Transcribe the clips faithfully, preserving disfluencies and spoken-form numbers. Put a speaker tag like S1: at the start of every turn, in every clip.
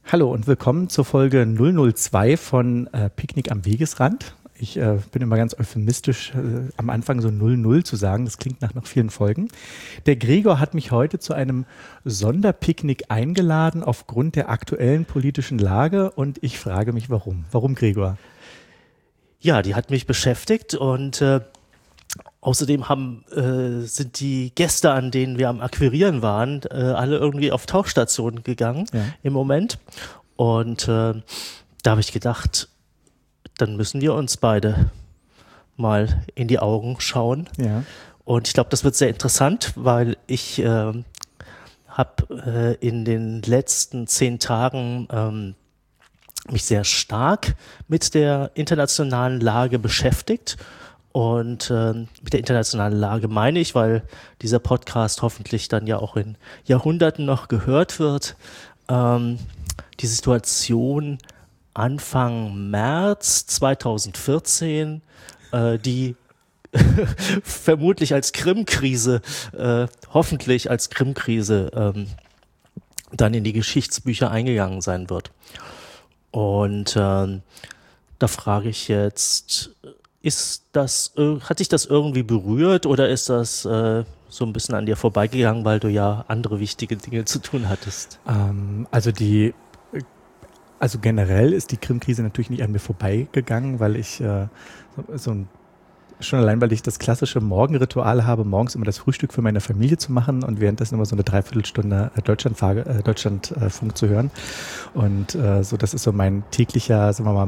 S1: Hallo und willkommen zur Folge null null zwei von äh, Picknick am Wegesrand. Ich äh, bin immer ganz euphemistisch, äh, am Anfang so null null zu sagen. Das klingt nach noch vielen Folgen. Der Gregor hat mich heute zu einem Sonderpicknick eingeladen aufgrund der aktuellen politischen Lage und ich frage mich, warum? Warum, Gregor?
S2: Ja, die hat mich beschäftigt und äh, außerdem haben, äh, sind die Gäste, an denen wir am Akquirieren waren, äh, alle irgendwie auf Tauchstationen gegangen
S1: Ja.
S2: im Moment. Und äh, da habe ich gedacht, dann müssen wir uns beide mal in die Augen schauen.
S1: Ja.
S2: Und ich glaube, das wird sehr interessant, weil ich äh, habe äh, in den letzten zehn Tagen ähm, mich sehr stark mit der internationalen Lage beschäftigt. Und äh, mit der internationalen Lage meine ich, weil dieser Podcast hoffentlich dann ja auch in Jahrhunderten noch gehört wird, ähm, die Situation Anfang März zweitausendvierzehn, äh, die vermutlich als Krim-Krise, äh, hoffentlich als Krim-Krise ähm, dann in die Geschichtsbücher eingegangen sein wird. Und äh, da frage ich jetzt, ist das, äh, hat dich das irgendwie berührt oder ist das äh, so ein bisschen an dir vorbeigegangen, weil du ja andere wichtige Dinge zu tun hattest?
S1: Ähm, also die, also generell ist die Krim-Krise natürlich nicht an mir vorbeigegangen, weil ich äh, so, so ein Schon allein, weil ich das klassische Morgenritual habe, morgens immer das Frühstück für meine Familie zu machen und währenddessen immer so eine Dreiviertelstunde Deutschlandfunk äh, Deutschland, äh, zu hören. Und äh, so, das ist so mein täglicher, sagen wir mal,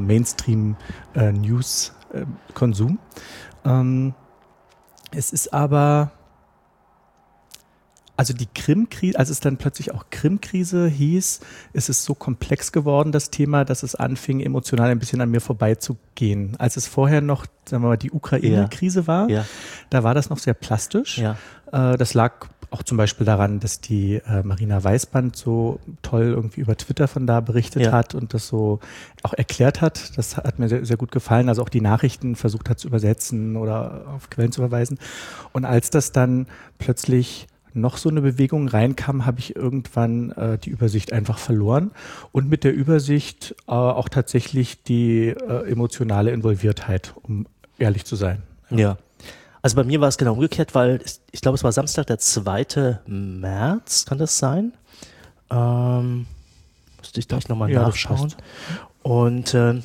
S1: Mainstream-News-Konsum. Äh, ähm, es ist aber, also die Krim-Krise, als es dann plötzlich auch Krim-Krise hieß, ist es so komplex geworden, das Thema, dass es anfing, emotional ein bisschen an mir vorbeizugehen. Als es vorher noch, sagen wir mal, die Ukraine-Krise war,
S2: Ja.
S1: da war das noch sehr plastisch.
S2: Ja.
S1: Äh, das lag auch zum Beispiel daran, dass die äh, Marina Weißband so toll irgendwie über Twitter von da berichtet
S2: Ja.
S1: hat und das so auch erklärt hat. Das hat mir sehr, sehr gut gefallen. Also auch die Nachrichten versucht hat zu übersetzen oder auf Quellen zu verweisen. Und als das dann plötzlich noch so eine Bewegung reinkam, habe ich irgendwann äh, die Übersicht einfach verloren und mit der Übersicht äh, auch tatsächlich die äh, emotionale Involviertheit, um ehrlich zu sein.
S2: Ja. ja. Also bei mir war es genau umgekehrt, weil ich, ich glaube, es war Samstag, der zweite März, kann das sein? Ähm, müsste ich gleich nochmal
S1: ja,
S2: nachschauen. Und äh,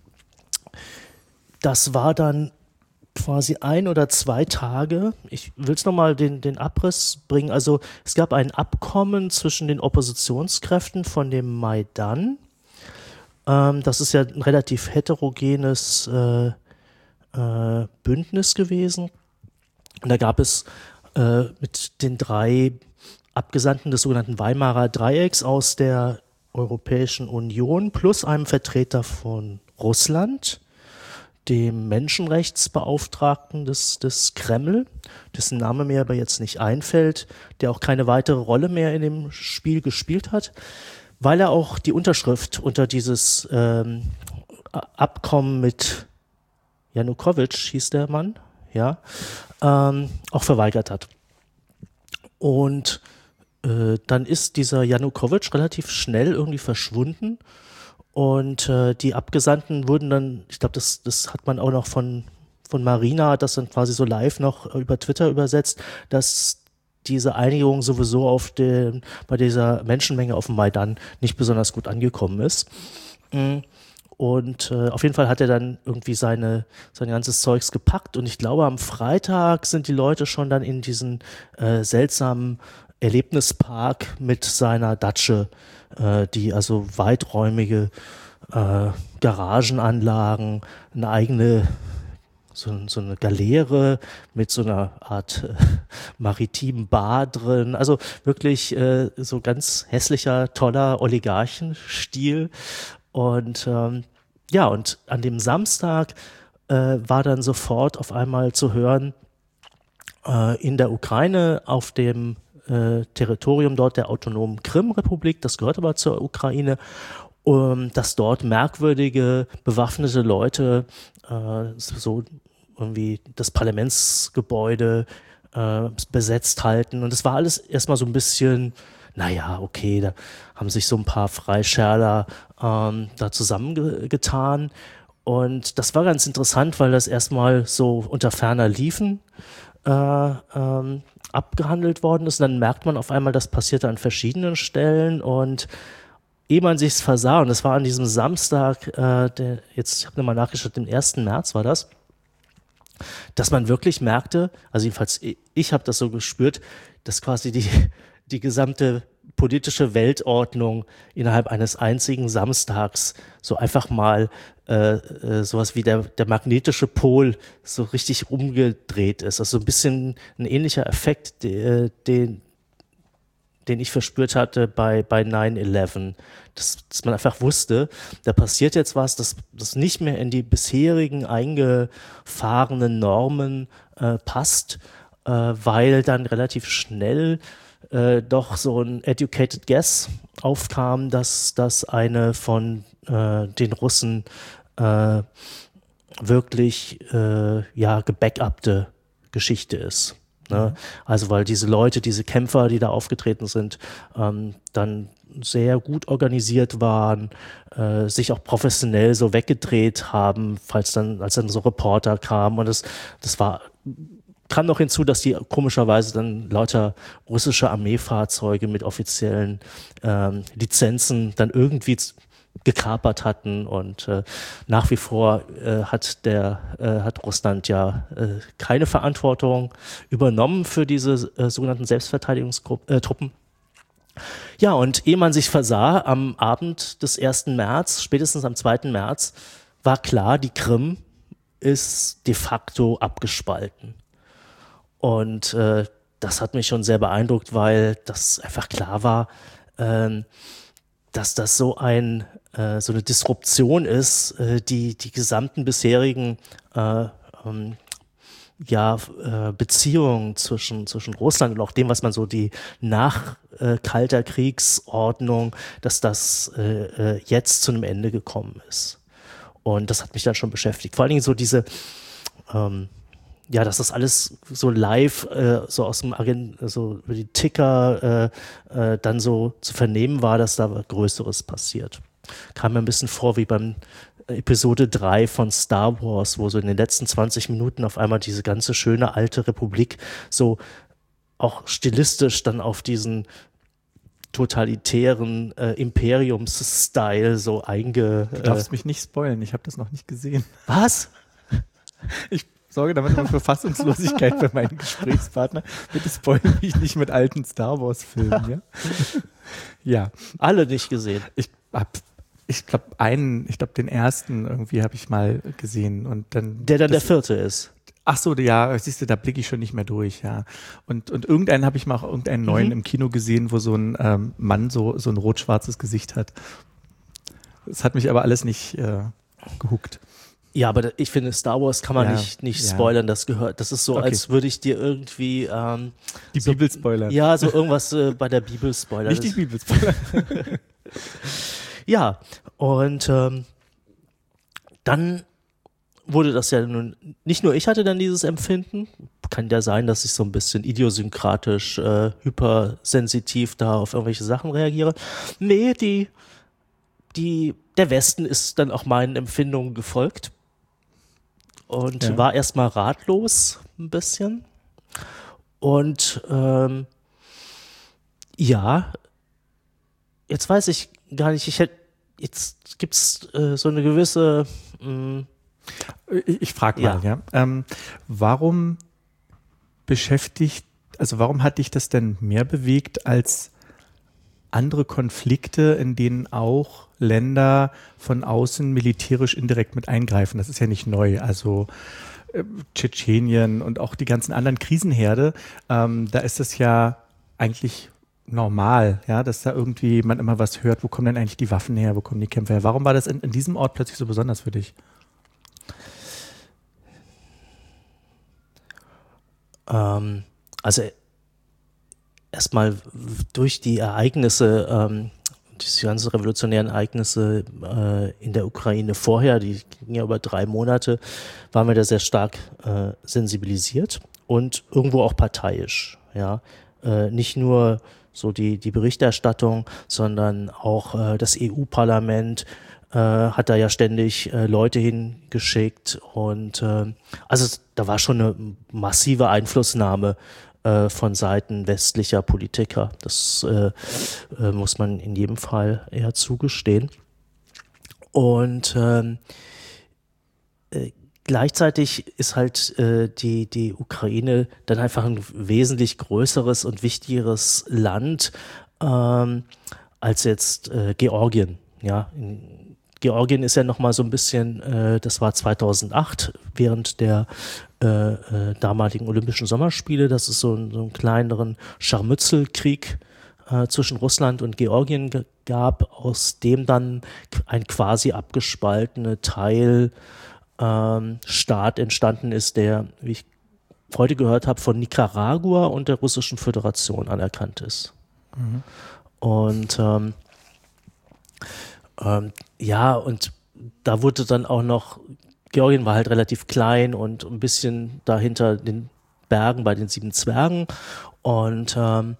S2: das war dann quasi ein oder zwei Tage, ich will es nochmal den, den Abriss bringen, also es gab ein Abkommen zwischen den Oppositionskräften von dem Maidan, ähm, das ist ja ein relativ heterogenes äh, äh, Bündnis gewesen und da gab es äh, mit den drei Abgesandten des sogenannten Weimarer Dreiecks aus der Europäischen Union plus einem Vertreter von Russland, dem Menschenrechtsbeauftragten des, des Kreml, dessen Name mir aber jetzt nicht einfällt, der auch keine weitere Rolle mehr in dem Spiel gespielt hat, weil er auch die Unterschrift unter dieses ähm, Abkommen mit Janukowitsch, hieß der Mann, ja, ähm, auch verweigert hat. Und äh, dann ist dieser Janukowitsch relativ schnell irgendwie verschwunden. Und äh, die Abgesandten wurden dann, ich glaube, das, das hat man auch noch von, von Marina, hat das dann quasi so live noch über Twitter übersetzt, dass diese Einigung sowieso auf den, bei dieser Menschenmenge auf dem Maidan nicht besonders gut angekommen ist. Und äh, auf jeden Fall hat er dann irgendwie seine, sein ganzes Zeugs gepackt und ich glaube, am Freitag sind die Leute schon dann in diesen äh, seltsamen Erlebnispark mit seiner Datsche, äh, die also weiträumige äh, Garagenanlagen, eine eigene, so, so eine Galeere mit so einer Art äh, maritimen Bar drin, also wirklich äh, so ganz hässlicher, toller Oligarchenstil. Und ähm, ja, und an dem Samstag äh, war dann sofort auf einmal zu hören, äh, in der Ukraine auf dem äh, Territorium dort der autonomen Krim-Republik, das gehört aber zur Ukraine, um, dass dort merkwürdige bewaffnete Leute äh, so irgendwie das Parlamentsgebäude äh, besetzt halten. Und es war alles erstmal so ein bisschen naja, okay, da haben sich so ein paar Freischärler ähm, da zusammengetan. Und das war ganz interessant, weil das erstmal so unter ferner Liefen äh, ähm, abgehandelt worden ist. Und dann merkt man auf einmal, das passierte an verschiedenen Stellen. Und ehe man sich's versah, und das war an diesem Samstag, äh, der, jetzt, ich habe nochmal nachgeschaut, den ersten März war das, dass man wirklich merkte, also jedenfalls ich, ich habe das so gespürt, dass quasi die, die gesamte politische Weltordnung innerhalb eines einzigen Samstags so einfach mal äh, äh, sowas wie der, der magnetische Pol so richtig umgedreht ist. Also ein bisschen ein ähnlicher Effekt, de, den, den ich verspürt hatte bei, bei nine eleven. Dass, dass man einfach wusste, da passiert jetzt was, das, das nicht mehr in die bisherigen eingefahrenen Normen äh, passt, äh, weil dann relativ schnell äh, doch so ein educated guess aufkam, dass das eine von äh, den Russen äh, wirklich äh, ja, gebackuppte Geschichte ist. Ne? Also weil diese Leute, diese Kämpfer, die da aufgetreten sind, ähm, dann sehr gut organisiert waren, äh, sich auch professionell so weggedreht haben, falls dann, als dann so Reporter kamen. Und das, das war, kam noch hinzu, dass die komischerweise dann lauter russische Armeefahrzeuge mit offiziellen ähm, Lizenzen dann irgendwie gekapert hatten und äh, nach wie vor äh, hat der äh, hat Russland ja äh, keine Verantwortung übernommen für diese äh, sogenannten Selbstverteidigungstruppen. Ja, und ehe man sich versah, am Abend des ersten März, spätestens am zweiten März, war klar, die Krim ist de facto abgespalten. Und äh, das hat mich schon sehr beeindruckt, weil das einfach klar war, äh, dass das so ein äh, so eine Disruption ist, äh, die die gesamten bisherigen äh, ähm, ja, äh, Beziehungen zwischen zwischen Russland und auch dem, was man so die nach äh, Kalter Kriegsordnung, dass das äh, äh, jetzt zu einem Ende gekommen ist. Und das hat mich dann schon beschäftigt. Vor allen Dingen so diese ähm, ja, dass das alles so live, äh, so aus dem Agent, so über die Ticker äh, äh, dann so zu vernehmen war, dass da Größeres passiert. Kam mir ein bisschen vor wie beim Episode drei von Star Wars, wo so in den letzten zwanzig Minuten auf einmal diese ganze schöne alte Republik so auch stilistisch dann auf diesen totalitären äh, Imperiums-Style so einge...
S1: Du darfst äh, mich nicht spoilen, ich habe das noch nicht gesehen.
S2: Was?
S1: Ich sorge damit immer für Fassungslosigkeit bei meinen Gesprächspartner. Bitte spoilern mich nicht mit alten Star Wars-Filmen, ja? Ja.
S2: Alle nicht gesehen.
S1: Ich hab, ich glaube, einen, ich glaube, den ersten irgendwie habe ich mal gesehen und dann.
S2: Der dann das, der vierte ist.
S1: Ach so, ja, siehst du, da blicke ich schon nicht mehr durch, ja. Und, und irgendeinen habe ich mal auch irgendeinen neuen mhm. im Kino gesehen, wo so ein ähm, Mann so, so ein rot-schwarzes Gesicht hat. Das hat mich aber alles nicht äh, gehuckt.
S2: Ja, aber ich finde, Star Wars kann man ja, nicht, nicht spoilern, das gehört, das ist so, okay. Als würde ich dir irgendwie ähm,
S1: die
S2: so,
S1: Bibel spoilern.
S2: Ja, so irgendwas äh, bei der Bibel spoilern.
S1: Nicht die Bibel spoilern.
S2: Ja, und ähm, dann wurde das ja nun, nicht nur ich hatte dann dieses Empfinden, kann ja sein, dass ich so ein bisschen idiosynkratisch, äh, hypersensitiv da auf irgendwelche Sachen reagiere. Nee, die, die, der Westen ist dann auch meinen Empfindungen gefolgt. Und ja. war erstmal ratlos ein bisschen. Und ähm, ja, jetzt weiß ich gar nicht, ich hätte, jetzt gibt es äh, so eine gewisse mh,
S1: Ich, ich frage mal, ja. ja. Ähm, warum beschäftigt, also warum hat dich das denn mehr bewegt als andere Konflikte, in denen auch Länder von außen militärisch indirekt mit eingreifen? Das ist ja nicht neu. Also äh, Tschetschenien und auch die ganzen anderen Krisenherde, ähm, da ist es ja eigentlich normal, ja, dass da irgendwie man immer was hört, wo kommen denn eigentlich die Waffen her, wo kommen die Kämpfer her? Warum war das in, in diesem Ort plötzlich so besonders für dich?
S2: Ähm, also erstmal durch die Ereignisse, ähm, diese ganzen revolutionären Ereignisse äh, in der Ukraine vorher, die gingen ja über drei Monate, waren wir da sehr stark äh, sensibilisiert und irgendwo auch parteiisch. Ja, äh, nicht nur so die, die Berichterstattung, sondern auch äh, das E U-Parlament äh, hat da ja ständig äh, Leute hingeschickt und äh, also da war schon eine massive Einflussnahme äh, von Seiten westlicher Politiker. Das äh, äh, muss man in jedem Fall eher zugestehen. Und ähm, äh, gleichzeitig ist halt äh, die, die Ukraine dann einfach ein wesentlich größeres und wichtigeres Land ähm, als jetzt äh, Georgien. Ja, in Georgien ist ja nochmal so ein bisschen, äh, das war zweitausendacht während der äh, äh, damaligen Olympischen Sommerspiele, dass es so, so einen kleineren Scharmützelkrieg äh, zwischen Russland und Georgien g- gab, aus dem dann ein quasi abgespaltener Teil Ähm, Staat entstanden ist, der, wie ich heute gehört habe, von Nicaragua und der Russischen Föderation anerkannt ist. Mhm. Und ähm, ähm, ja, und da wurde dann auch noch, Georgien war halt relativ klein und ein bisschen dahinter den Bergen bei den sieben Zwergen. Und ähm,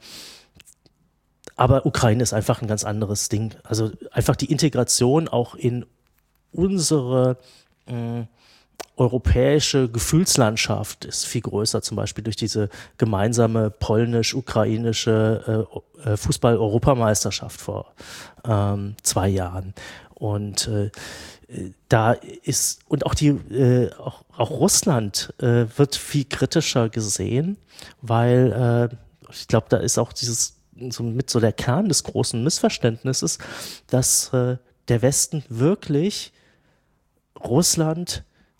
S2: aber Ukraine ist einfach ein ganz anderes Ding. Also einfach die Integration auch in unsere Äh, europäische Gefühlslandschaft ist viel größer, zum Beispiel durch diese gemeinsame polnisch-ukrainische äh, Fußball-Europameisterschaft vor ähm, zwei Jahren. Und äh, da ist, und auch die, äh, auch, auch Russland äh, wird viel kritischer gesehen, weil äh, ich glaube, da ist auch dieses so mit so der Kern des großen Missverständnisses, dass äh, der Westen wirklich Russland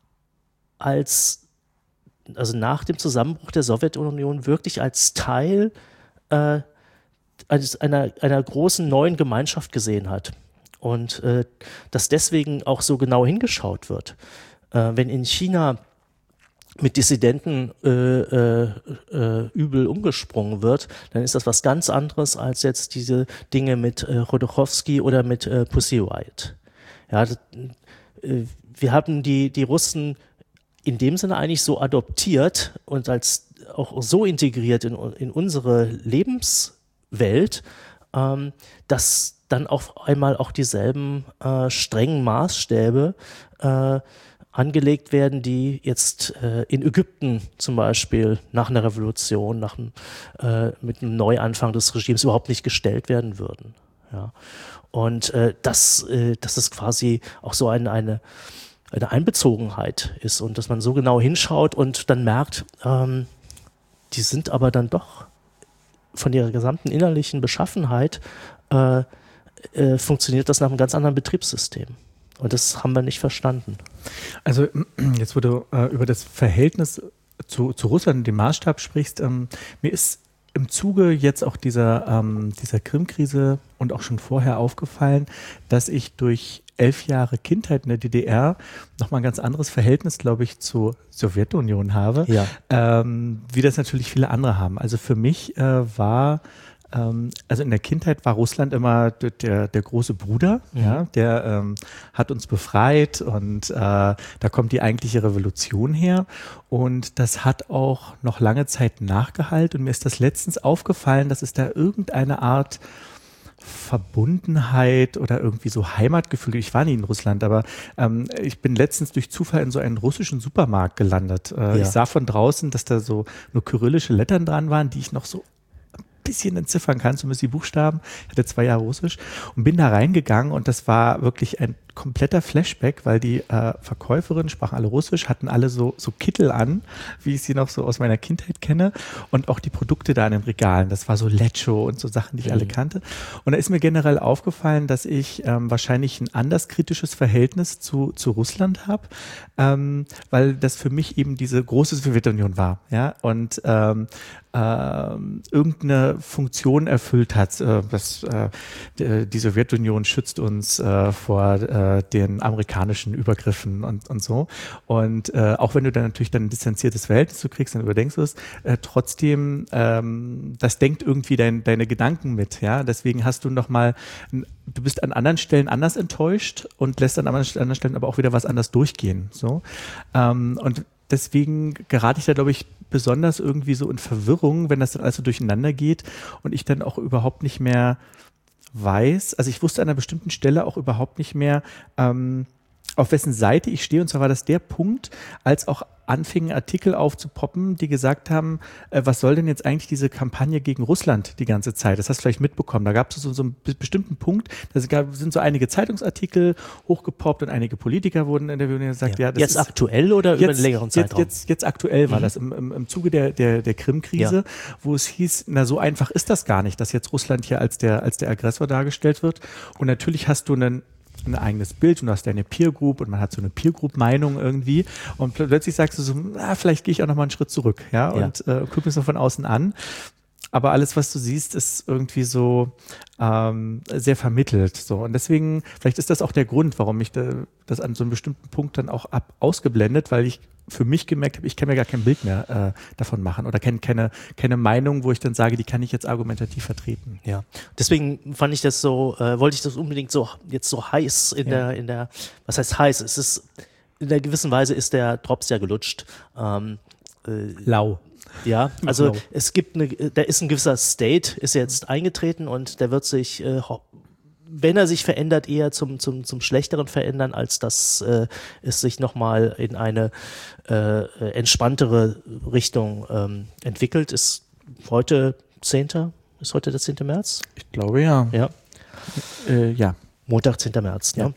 S2: als, also nach dem Zusammenbruch der Sowjetunion wirklich als Teil äh, als einer, einer großen neuen Gemeinschaft gesehen hat. Und äh, dass deswegen auch so genau hingeschaut wird. Äh, wenn in China mit Dissidenten äh, äh, äh, übel umgesprungen wird, dann ist das was ganz anderes als jetzt diese Dinge mit äh, Chodorkowski oder mit äh, Pussy Riot. Ja, das, äh, wir haben die, die Russen in dem Sinne eigentlich so adoptiert und als auch so integriert in, in unsere Lebenswelt, ähm, dass dann auf einmal auch dieselben äh, strengen Maßstäbe äh, angelegt werden, die jetzt äh, in Ägypten zum Beispiel nach einer Revolution, nach einem, äh, mit einem Neuanfang des Regimes überhaupt nicht gestellt werden würden. Ja. Und äh, das, äh, das ist quasi auch so eine, eine eine Einbezogenheit ist und dass man so genau hinschaut und dann merkt, ähm, die sind aber dann doch von ihrer gesamten innerlichen Beschaffenheit äh, äh, funktioniert das nach einem ganz anderen Betriebssystem. Und das haben wir nicht verstanden.
S1: Also jetzt, wo du äh, über das Verhältnis zu, zu Russland, den Maßstab sprichst, ähm, mir ist im Zuge jetzt auch dieser, ähm, dieser Krim-Krise und auch schon vorher aufgefallen, dass ich durch elf Jahre Kindheit in der D D R nochmal ein ganz anderes Verhältnis, glaube ich, zur Sowjetunion habe,
S2: ja.
S1: ähm, wie das natürlich viele andere haben. Also für mich äh, war ähm, also in der Kindheit war Russland immer der, der, der große Bruder, mhm. ja, der ähm, hat uns befreit und äh, da kommt die eigentliche Revolution her und das hat auch noch lange Zeit nachgehalten und mir ist das letztens aufgefallen, dass es da irgendeine Art Verbundenheit oder irgendwie so Heimatgefühl. Ich war nie in Russland, aber ähm, ich bin letztens durch Zufall in so einen russischen Supermarkt gelandet. Äh, ja. Ich sah von draußen, dass da so nur kyrillische Lettern dran waren, die ich noch so ein bisschen entziffern kann, zumindest die Buchstaben. Ich hatte zwei Jahre Russisch und bin da reingegangen und das war wirklich ein kompletter Flashback, weil die äh, Verkäuferinnen sprachen alle Russisch, hatten alle so, so Kittel an, wie ich sie noch so aus meiner Kindheit kenne und auch die Produkte da in den Regalen, das war so Lecho und so Sachen, die ich mhm. alle kannte und da ist mir generell aufgefallen, dass ich ähm, wahrscheinlich ein anders kritisches Verhältnis zu, zu Russland habe, ähm, weil das für mich eben diese große Sowjetunion war, ja, und ähm, ähm, irgendeine Funktion erfüllt hat, äh, dass äh, die Sowjetunion schützt uns äh, vor äh, den amerikanischen Übergriffen und, und so. Und äh, auch wenn du dann natürlich dann ein distanziertes Verhältnis zu kriegst, dann überdenkst du es, äh, trotzdem, ähm, das denkt irgendwie dein, deine Gedanken mit, ja. Deswegen hast du nochmal, du bist an anderen Stellen anders enttäuscht und lässt an anderen Stellen aber auch wieder was anders durchgehen. So. Ähm, und deswegen gerate ich da, glaube ich, besonders irgendwie so in Verwirrung, wenn das dann alles so durcheinander geht und ich dann auch überhaupt nicht mehr weiß, also ich wusste an einer bestimmten Stelle auch überhaupt nicht mehr, ähm, auf wessen Seite ich stehe. Und zwar war das der Punkt, als auch anfingen Artikel aufzupoppen, die gesagt haben, äh, was soll denn jetzt eigentlich diese Kampagne gegen Russland die ganze Zeit? Das hast du vielleicht mitbekommen. Da gab es so, so einen bestimmten Punkt, da sind so einige Zeitungsartikel hochgepoppt und einige Politiker wurden interviewt und gesagt, ja,
S2: ja
S1: das
S2: jetzt
S1: ist
S2: aktuell oder
S1: jetzt,
S2: über einen längeren Zeitraum?
S1: Jetzt, jetzt, jetzt aktuell war
S2: mhm.
S1: das im, im, im Zuge der, der, der Krim-Krise, ja. wo es hieß, na so einfach ist das gar nicht, dass jetzt Russland hier als der, als der Aggressor dargestellt wird. Und natürlich hast du einen ein eigenes Bild und du hast deine Peer Group und man hat so eine Peer Group Meinung irgendwie und plötzlich sagst du so, na, vielleicht gehe ich auch noch mal einen Schritt zurück, ja, ja. und äh, guck mir es noch von außen an. Aber alles, was du siehst, ist irgendwie so ähm, sehr vermittelt. So. Und deswegen, vielleicht ist das auch der Grund, warum ich da, das an so einem bestimmten Punkt dann auch ab, ausgeblendet, weil ich für mich gemerkt habe, ich kann mir gar kein Bild mehr äh, davon machen oder keine, keine, keine Meinung, wo ich dann sage, die kann ich jetzt argumentativ vertreten.
S2: Ja, deswegen fand ich das so, äh, wollte ich das unbedingt so jetzt so heiß in ja. der, in der, was heißt heiß? Es ist, in der gewissen Weise ist der Drops ja gelutscht. Ähm,
S1: äh, Lau.
S2: Ja, also Lau. Es gibt eine, da ist ein gewisser State, ist jetzt eingetreten und der wird sich, äh, wenn er sich verändert, eher zum, zum, zum Schlechteren verändern, als dass äh, es sich nochmal in eine äh, entspanntere Richtung ähm, entwickelt. Ist heute zehnter Ist heute der zehnte März?
S1: Ich glaube ja.
S2: Ja.
S1: Äh, ja.
S2: Montag, zehnter März.
S1: Ja.
S2: Ne?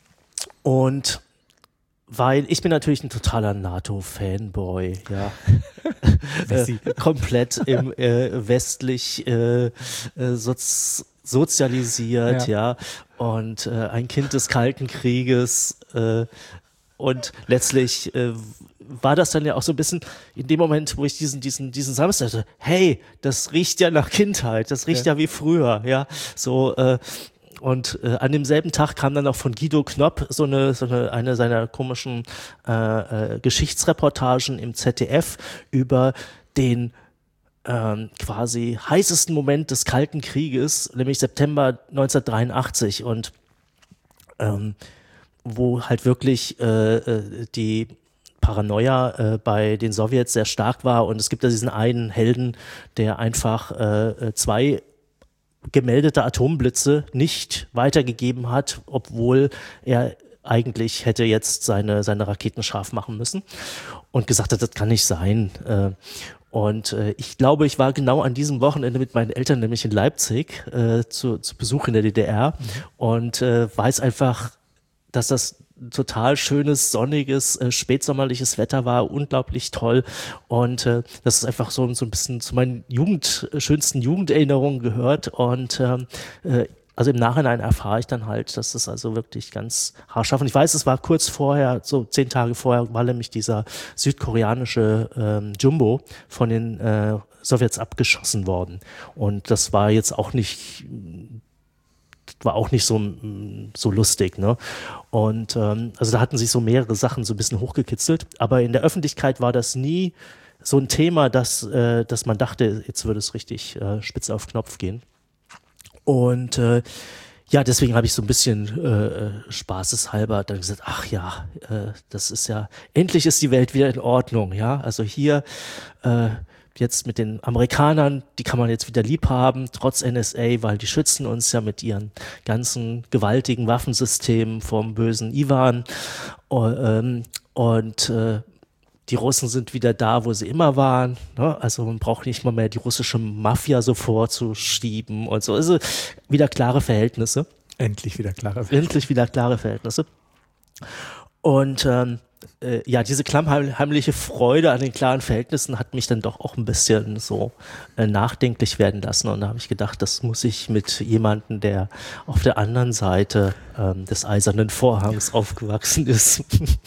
S2: Und weil ich bin natürlich ein totaler NATO-Fanboy, ja. äh, komplett im äh, westlich äh, äh, sozi sozialisiert, ja, ja. und äh, ein Kind des Kalten Krieges äh, und letztlich äh, war das dann ja auch so ein bisschen in dem Moment, wo ich diesen diesen diesen Samstag dachte, hey, das riecht ja nach Kindheit, das riecht ja, ja wie früher, ja, so äh, und äh, an demselben Tag kam dann auch von Guido Knopp so eine so eine eine seiner komischen äh, äh, Geschichtsreportagen im Z D F über den ähm, quasi heißesten Moment des Kalten Krieges, nämlich September neunzehnhundertdreiundachtzig und ähm, wo halt wirklich äh, die Paranoia äh, bei den Sowjets sehr stark war und es gibt ja diesen einen Helden, der einfach äh, zwei gemeldete Atomblitze nicht weitergegeben hat, obwohl er eigentlich hätte jetzt seine, seine Raketen scharf machen müssen und gesagt hat, das kann nicht sein. Und ich glaube, ich war genau an diesem Wochenende mit meinen Eltern, nämlich in Leipzig, zu, zu Besuch in der D D R mhm. und weiß einfach, dass das total schönes, sonniges, äh, spätsommerliches Wetter war, unglaublich toll und äh, das ist einfach so, so ein bisschen zu meinen Jugend, schönsten Jugenderinnerungen gehört und äh, also im Nachhinein erfahre ich dann halt, dass es also wirklich ganz haarscharf und ich weiß, es war kurz vorher, so zehn Tage vorher, war nämlich dieser südkoreanische ähm, Jumbo von den äh, Sowjets abgeschossen worden und das war jetzt auch nicht war auch nicht so, so lustig, ne? Und ähm, also da hatten sich so mehrere Sachen so ein bisschen hochgekitzelt, aber in der Öffentlichkeit war das nie so ein Thema, dass, äh, dass man dachte, jetzt würde es richtig äh, spitz auf Knopf gehen. Und äh, ja, deswegen habe ich so ein bisschen äh, spaßeshalber dann gesagt, ach ja, äh, das ist ja, endlich ist die Welt wieder in Ordnung, ja, also hier äh, jetzt mit den Amerikanern, die kann man jetzt wieder lieb haben, trotz N S A, weil die schützen uns ja mit ihren ganzen gewaltigen Waffensystemen vom bösen Iwan. Und, ähm, und äh, die Russen sind wieder da, wo sie immer waren. Ne? Also man braucht nicht mal mehr die russische Mafia so vorzuschieben und so. Also wieder klare Verhältnisse.
S1: Endlich wieder klare Verhältnisse.
S2: Endlich wieder klare Verhältnisse. Und ähm, Äh, ja, diese klammheimliche Freude an den klaren Verhältnissen hat mich dann doch auch ein bisschen so äh, nachdenklich werden lassen und da habe ich gedacht, das muss ich mit jemandem, der auf der anderen Seite ähm, des eisernen Vorhangs aufgewachsen ist,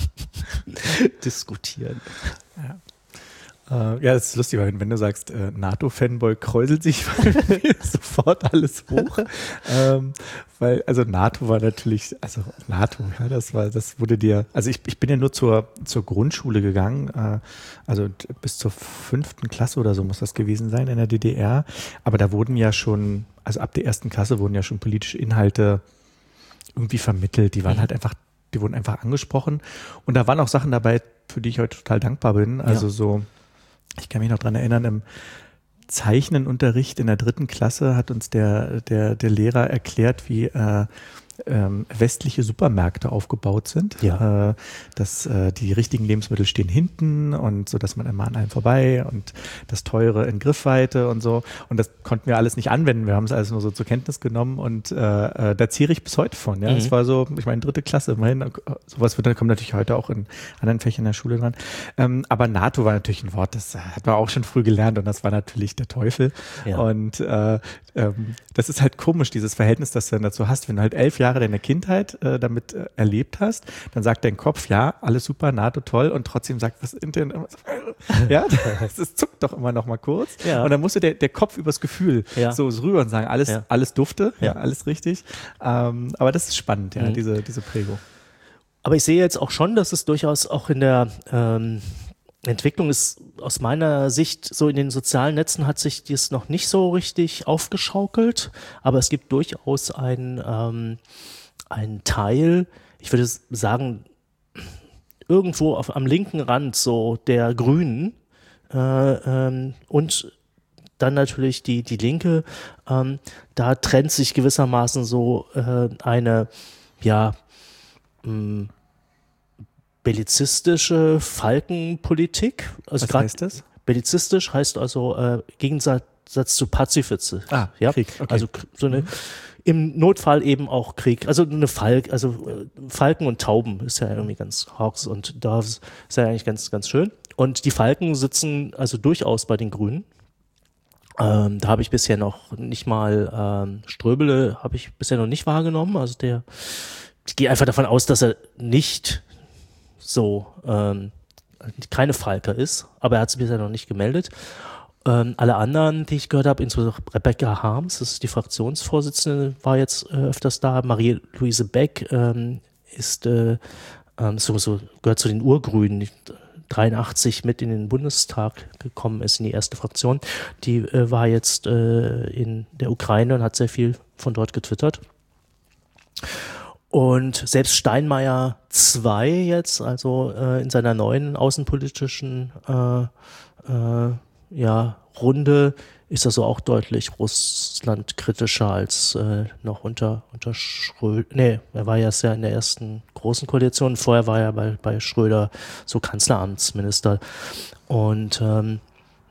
S2: diskutieren.
S1: Ja. Ja, das ist lustig, weil wenn du sagst, äh, NATO-Fanboy kräuselt sich bei mir sofort alles hoch. ähm, weil, also NATO war natürlich, also NATO, ja, das war, das wurde dir, also ich, ich bin ja nur zur, zur Grundschule gegangen, äh, also bis zur fünften Klasse oder so muss das gewesen sein in der D D R. Aber da wurden ja schon, also ab der ersten Klasse wurden ja schon politische Inhalte irgendwie vermittelt, die waren halt einfach, die wurden einfach angesprochen. Und da waren auch Sachen dabei, für die ich heute total dankbar bin. Also ja. so, Ich kann mich noch dran erinnern, im Zeichnenunterricht in der dritten Klasse hat uns der, der, der Lehrer erklärt, wie äh, ähm, westliche Supermärkte aufgebaut sind.
S2: Ja.
S1: Äh, dass äh, die richtigen Lebensmittel stehen hinten und so, dass man immer an einem vorbei und das Teure in Griffweite und so. Und das konnten wir alles nicht anwenden. Wir haben es alles nur so zur Kenntnis genommen und äh, äh, da zehre ich bis heute von. Ja,
S2: Mhm.
S1: das war so, ich meine, dritte Klasse, immerhin. Sowas wird dann kommt natürlich heute auch in anderen Fächern in der Schule dran. Ähm, aber NATO war natürlich ein Wort, das hat man auch schon früh gelernt und das war natürlich der Teufel.
S2: Ja.
S1: Und äh, ähm, das ist halt komisch, dieses Verhältnis, das du dann dazu hast, wenn du halt elf Jahre deiner Kindheit äh, damit äh, erlebt hast, dann sagt dein Kopf, ja, alles super, NATO toll und trotzdem sagt was Internet immer so, ja, das, das zuckt doch immer noch mal kurz
S2: Ja.
S1: und dann musste der, der Kopf übers Gefühl
S2: Ja.
S1: so, so rüber und sagen, alles,
S2: Ja.
S1: alles dufte, ja.
S2: Ja.
S1: alles richtig, ähm, aber das ist spannend, ja,
S2: Mhm.
S1: diese, diese Prägung.
S2: Aber ich sehe jetzt auch schon, dass es durchaus auch in der ähm, Entwicklung ist, aus meiner Sicht, so in den sozialen Netzen hat sich das noch nicht so richtig aufgeschaukelt, aber es gibt durchaus einen, ähm, einen Teil, ich würde sagen, irgendwo auf, am linken Rand so der Grünen äh, ähm, und dann natürlich die, die Linke, ähm, da trennt sich gewissermaßen so äh, eine, ja, mh, bellizistische Falkenpolitik. Also
S1: Was
S2: grad
S1: heißt das?
S2: Bellizistisch heißt also äh, Gegensatz zu Pazifist.
S1: Ah,
S2: ja?
S1: Krieg, okay.
S2: Also k- so eine, im Notfall eben auch Krieg. Also eine Falk, also äh, Falken und Tauben ist ja irgendwie ganz Hawks und Doves ist ja eigentlich ganz, ganz schön. Und die Falken sitzen also durchaus bei den Grünen. Ähm, da habe ich bisher noch nicht mal ähm, Ströbele habe ich bisher noch nicht wahrgenommen. Also der, ich gehe einfach davon aus, dass er nicht so ähm, keine Falke ist, aber er hat es bisher noch nicht gemeldet. Ähm, alle anderen, die ich gehört habe, insbesondere Rebecca Harms, das ist die Fraktionsvorsitzende, war jetzt äh, öfters da. Marie-Louise Beck ähm, ist äh, ähm, so, so, gehört zu den Urgrünen, die dreiundachtzig mit in den Bundestag gekommen ist, in die erste Fraktion. Die äh, war jetzt äh, in der Ukraine und hat sehr viel von dort getwittert. Und selbst Steinmeier zwei jetzt, also äh, in seiner neuen außenpolitischen äh, äh, ja, Runde, ist er so auch deutlich russlandkritischer als äh, noch unter, unter Schröder. Nee, er war ja sehr in der ersten großen Koalition. Vorher war er bei, bei Schröder so Kanzleramtsminister. Und ähm,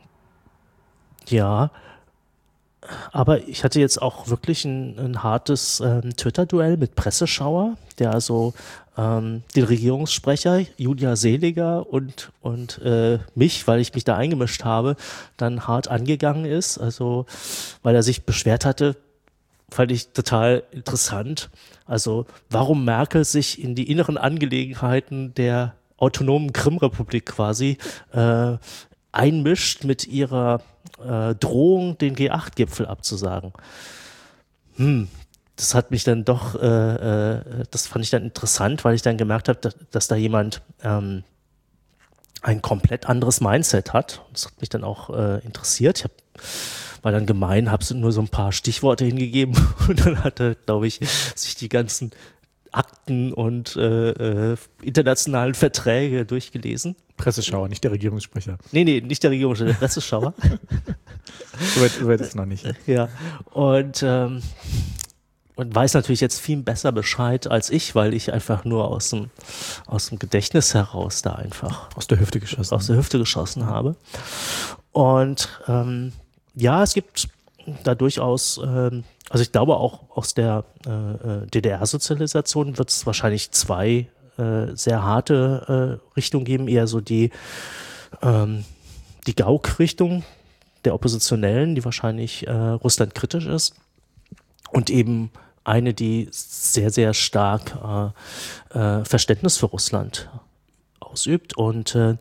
S2: ja, aber ich hatte jetzt auch wirklich ein, ein hartes ähm, Twitter-Duell mit Presseschauer, der also ähm, den Regierungssprecher Julia Seliger und, und äh, mich, weil ich mich da eingemischt habe, dann hart angegangen ist. Also weil er sich beschwert hatte, fand ich total interessant. Also warum Merkel sich in die inneren Angelegenheiten der autonomen Krimrepublik quasi äh, einmischt mit ihrer äh, Drohung, den G acht Gipfel abzusagen. Hm, das hat mich dann doch, äh, äh, das fand ich dann interessant, weil ich dann gemerkt habe, dass, dass da jemand ähm, ein komplett anderes Mindset hat. Das hat mich dann auch äh, interessiert. Ich hab, war dann gemein, habe nur so ein paar Stichworte hingegeben und dann hat er, glaube ich, sich die ganzen Akten und äh, äh, internationalen Verträge durchgelesen.
S1: Presseschauer, nicht der Regierungssprecher.
S2: Nee, nee, nicht der Regierungssprecher, der Presseschauer.
S1: Soweit so weit ist es noch nicht.
S2: Ja, und, ähm, und weiß natürlich jetzt viel besser Bescheid als ich, weil ich einfach nur aus dem, aus dem Gedächtnis heraus da einfach
S1: Aus der Hüfte geschossen.
S2: aus der Hüfte geschossen habe. Und ähm, ja, es gibt da durchaus, ähm, also ich glaube auch aus der äh, D D R-Sozialisation wird es wahrscheinlich zwei äh, sehr harte äh, Richtungen geben, eher so die, ähm, die Gauk-Richtung der Oppositionellen, die wahrscheinlich äh, Russland kritisch ist und eben eine, die sehr, sehr stark äh, äh, Verständnis für Russland ausübt und äh,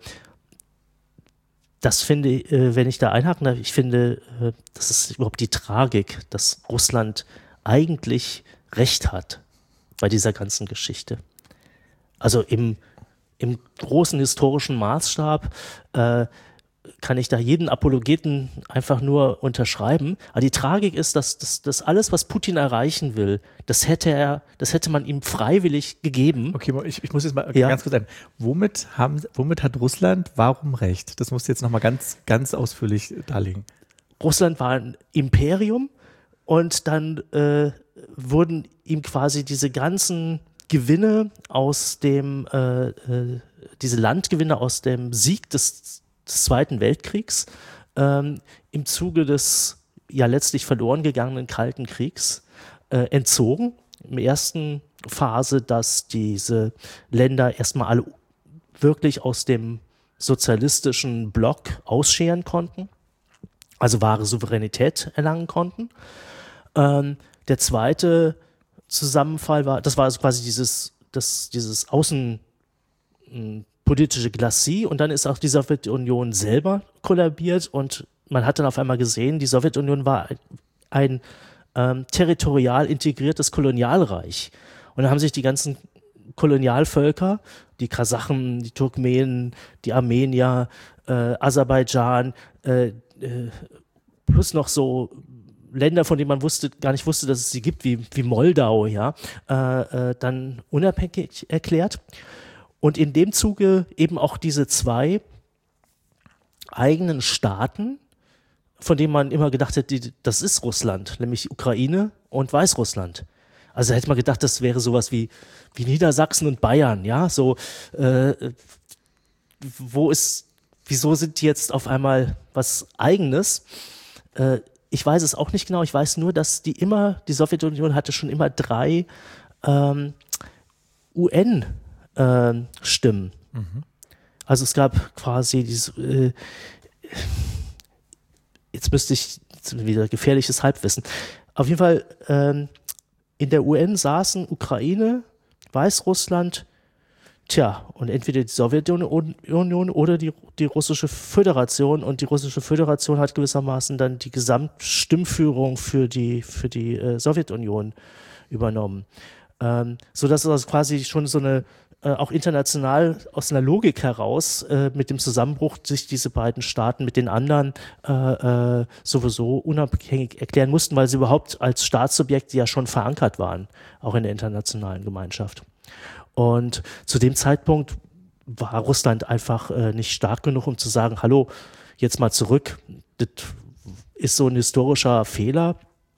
S2: das finde ich, äh, wenn ich da einhaken darf, ich finde, äh, das ist überhaupt die Tragik, dass Russland eigentlich Recht hat bei dieser ganzen Geschichte. Also im, im großen historischen Maßstab äh, kann ich da jeden Apologeten einfach nur unterschreiben. Aber die Tragik ist, dass das alles, was Putin erreichen will, das hätte er, das hätte man ihm freiwillig gegeben.
S1: Okay, ich, ich muss jetzt mal
S2: ja.
S1: ganz kurz sagen, womit, haben, womit hat Russland warum recht? Das musst du jetzt nochmal ganz, ganz ausführlich darlegen.
S2: Russland war ein Imperium und dann äh, wurden ihm quasi diese ganzen Gewinne aus dem, äh, äh, diese Landgewinne aus dem Sieg des, des Zweiten Weltkriegs ähm, im Zuge des ja letztlich verloren gegangenen Kalten Kriegs äh, entzogen. In der ersten Phase, dass diese Länder erstmal alle wirklich aus dem sozialistischen Block ausscheren konnten, also wahre Souveränität erlangen konnten. Ähm, der zweite Zusammenfall war, das war also quasi dieses, das, dieses außenpolitische Glacis, und dann ist auch die Sowjetunion selber kollabiert und man hat dann auf einmal gesehen, die Sowjetunion war ein, ein ähm, territorial integriertes Kolonialreich. Und dann haben sich die ganzen Kolonialvölker, die Kasachen, die Turkmenen, die Armenier, äh, Aserbaidschan, äh, äh, plus noch so Länder, von denen man wusste, gar nicht wusste, dass es sie gibt, wie, wie Moldau, ja, äh, äh, dann unabhängig erklärt. Und in dem Zuge eben auch diese zwei eigenen Staaten, von denen man immer gedacht hätte, die, das ist Russland, nämlich Ukraine und Weißrussland. Also hätte man gedacht, das wäre sowas wie, wie Niedersachsen und Bayern, ja, so, äh, wo ist, wieso sind die jetzt auf einmal was Eigenes? Äh, Ich weiß es auch nicht genau. Ich weiß nur, dass die immer, die Sowjetunion hatte schon immer drei ähm, U N-Stimmen. Ähm, mhm. Also es gab quasi dieses, äh, jetzt müsste ich jetzt wieder gefährliches Halbwissen. Auf jeden Fall ähm, in der U N saßen Ukraine, Weißrussland, tja, und entweder die Sowjetunion oder die, die Russische Föderation, und die Russische Föderation hat gewissermaßen dann die Gesamtstimmführung für die, für die äh, Sowjetunion übernommen. Ähm, sodass es also quasi schon so eine, äh, auch international aus einer Logik heraus äh, mit dem Zusammenbruch sich diese beiden Staaten mit den anderen äh, äh, sowieso unabhängig erklären mussten, weil sie überhaupt als Staatssubjekte ja schon verankert waren, auch in der internationalen Gemeinschaft. Und zu dem Zeitpunkt war Russland einfach äh, nicht stark genug, um zu sagen, hallo, jetzt mal zurück. Das ist so ein historischer Fehler.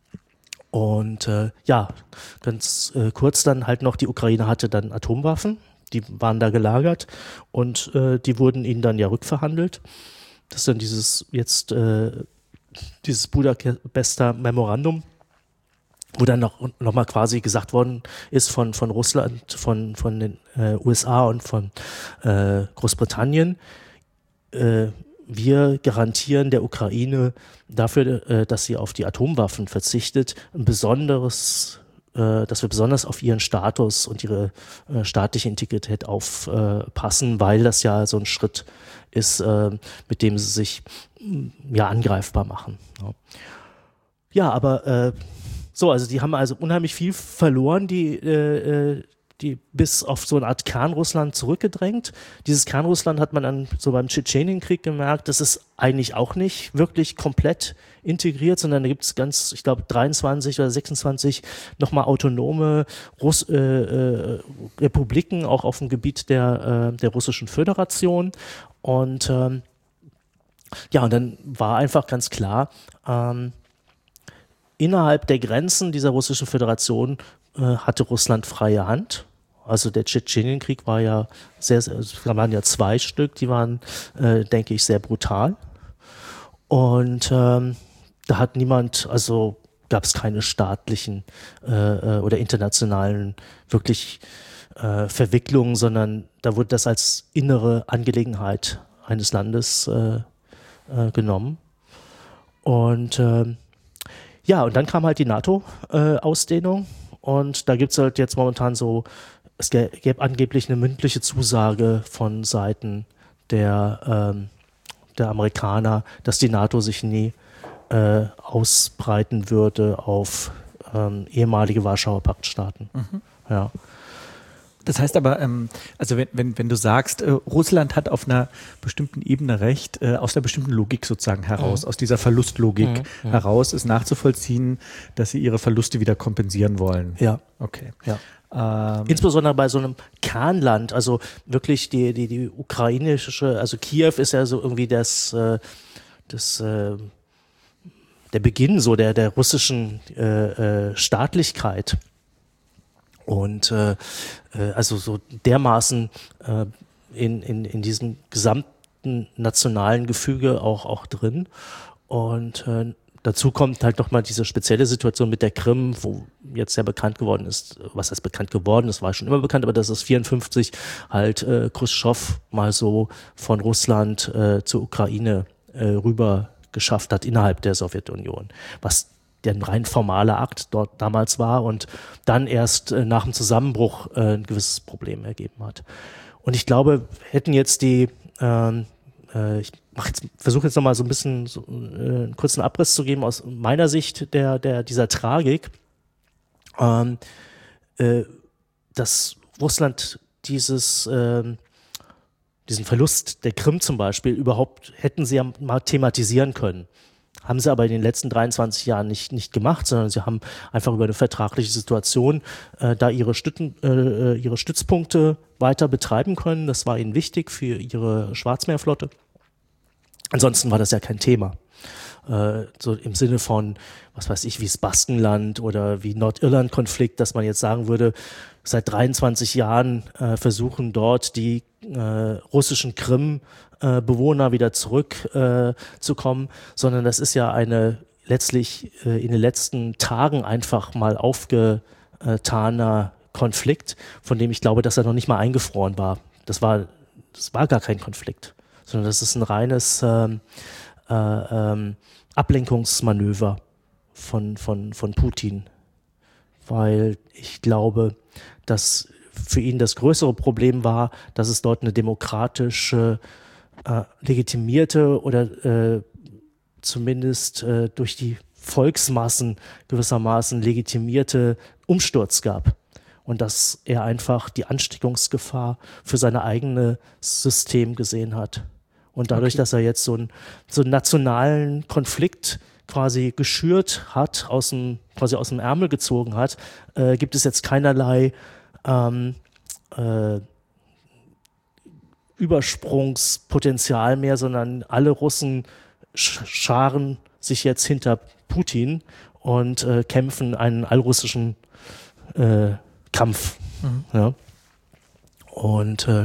S2: Und äh, ja, ganz äh, kurz dann halt noch, die Ukraine hatte dann Atomwaffen, die waren da gelagert und äh, die wurden ihnen dann ja rückverhandelt. Das ist dann dieses jetzt, äh, dieses Budapester Memorandum, wo dann noch, noch mal quasi gesagt worden ist von, von Russland, von, von den äh, U S A und von äh, Großbritannien, äh, wir garantieren der Ukraine dafür, äh, dass sie auf die Atomwaffen verzichtet, ein besonderes, äh, dass wir besonders auf ihren Status und ihre äh, staatliche Integrität aufpassen, äh, weil das ja so ein Schritt ist, äh, mit dem sie sich ja angreifbar machen. Ja, ja aber äh, so, also die haben also unheimlich viel verloren, die, äh, die bis auf so eine Art Kernrussland zurückgedrängt. Dieses Kernrussland hat man dann so beim Tschetschenienkrieg gemerkt, das ist eigentlich auch nicht wirklich komplett integriert, sondern da gibt es ganz, ich glaube, dreiundzwanzig oder sechsundzwanzig nochmal autonome Russ, äh, äh, Republiken, auch auf dem Gebiet der, äh, der Russischen Föderation. Und ähm, ja, und dann war einfach ganz klar, ähm, innerhalb der Grenzen dieser Russischen Föderation äh, hatte Russland freie Hand. Also der Tschetschenienkrieg war ja sehr, sehr, es waren ja zwei Stück, die waren, äh, denke ich, sehr brutal. Und ähm, da hat niemand, also gab es keine staatlichen äh, oder internationalen wirklich äh, Verwicklungen, sondern da wurde das als innere Angelegenheit eines Landes äh, äh, genommen. Und äh, ja, und dann kam halt die NATO-Ausdehnung äh, und da gibt es halt jetzt momentan so, es gäbe angeblich eine mündliche Zusage von Seiten der, ähm, der Amerikaner, dass die NATO sich nie äh, ausbreiten würde auf ähm, ehemalige Warschauer Paktstaaten. Mhm. Ja.
S1: Das heißt aber, ähm, also wenn, wenn, wenn du sagst, äh, Russland hat auf einer bestimmten Ebene recht, äh, aus einer bestimmten Logik sozusagen heraus, mhm. aus dieser Verlustlogik mhm. Mhm. heraus ist nachzuvollziehen, dass sie ihre Verluste wieder kompensieren wollen.
S2: Ja.
S1: Okay.
S2: Ja. Ähm, Insbesondere bei so einem Kernland, also wirklich die, die, die ukrainische, also Kiew ist ja so irgendwie das, äh, das äh, der Beginn so der, der russischen äh, äh, Staatlichkeit. Und äh, also so dermaßen äh, in, in, in diesem gesamten nationalen Gefüge auch, auch drin. Und äh, dazu kommt halt nochmal diese spezielle Situation mit der Krim, wo jetzt ja bekannt geworden ist, was heißt bekannt geworden ist, war schon immer bekannt, aber dass es vierundfünfzig halt äh, Chruschtschow mal so von Russland äh, zur Ukraine äh, rüber geschafft hat innerhalb der Sowjetunion. Was der ein rein formaler Akt dort damals war und dann erst äh, nach dem Zusammenbruch äh, ein gewisses Problem ergeben hat. Und ich glaube, hätten jetzt die, ähm, äh, ich mach jetzt, versuche jetzt nochmal so ein bisschen so, äh, einen kurzen Abriss zu geben aus meiner Sicht der, der, dieser Tragik, ähm, äh, dass Russland dieses, äh, diesen Verlust der Krim zum Beispiel überhaupt hätten sie ja mal thematisieren können. Haben sie aber in den letzten dreiundzwanzig Jahren nicht, nicht gemacht, sondern sie haben einfach über eine vertragliche Situation äh, da ihre, Stützen, äh, ihre Stützpunkte weiter betreiben können. Das war ihnen wichtig für ihre Schwarzmeerflotte. Ansonsten war das ja kein Thema. Äh, so im Sinne von, was weiß ich, wie das Baskenland oder wie Nordirland-Konflikt, dass man jetzt sagen würde, seit dreiundzwanzig Jahren äh, versuchen dort die äh, russischen Krim Bewohner wieder zurückzukommen, äh, sondern das ist ja eine letztlich äh, in den letzten Tagen einfach mal aufgetaner Konflikt, von dem ich glaube, dass er noch nicht mal eingefroren war. Das war, das war gar kein Konflikt, sondern das ist ein reines ähm, äh, ähm, Ablenkungsmanöver von, von, von Putin, weil ich glaube, dass für ihn das größere Problem war, dass es dort eine demokratische Äh, legitimierte oder äh, zumindest äh, durch die Volksmassen gewissermaßen legitimierte Umsturz gab und dass er einfach die Ansteckungsgefahr für sein eigenes System gesehen hat. Und dadurch, okay. dass er jetzt so, ein, so einen nationalen Konflikt quasi geschürt hat, aus dem, quasi aus dem Ärmel gezogen hat, äh, gibt es jetzt keinerlei ähm, äh, Übersprungspotenzial mehr, sondern alle Russen scharen sich jetzt hinter Putin und äh, kämpfen einen allrussischen äh, Kampf. Mhm. Ja. Und äh,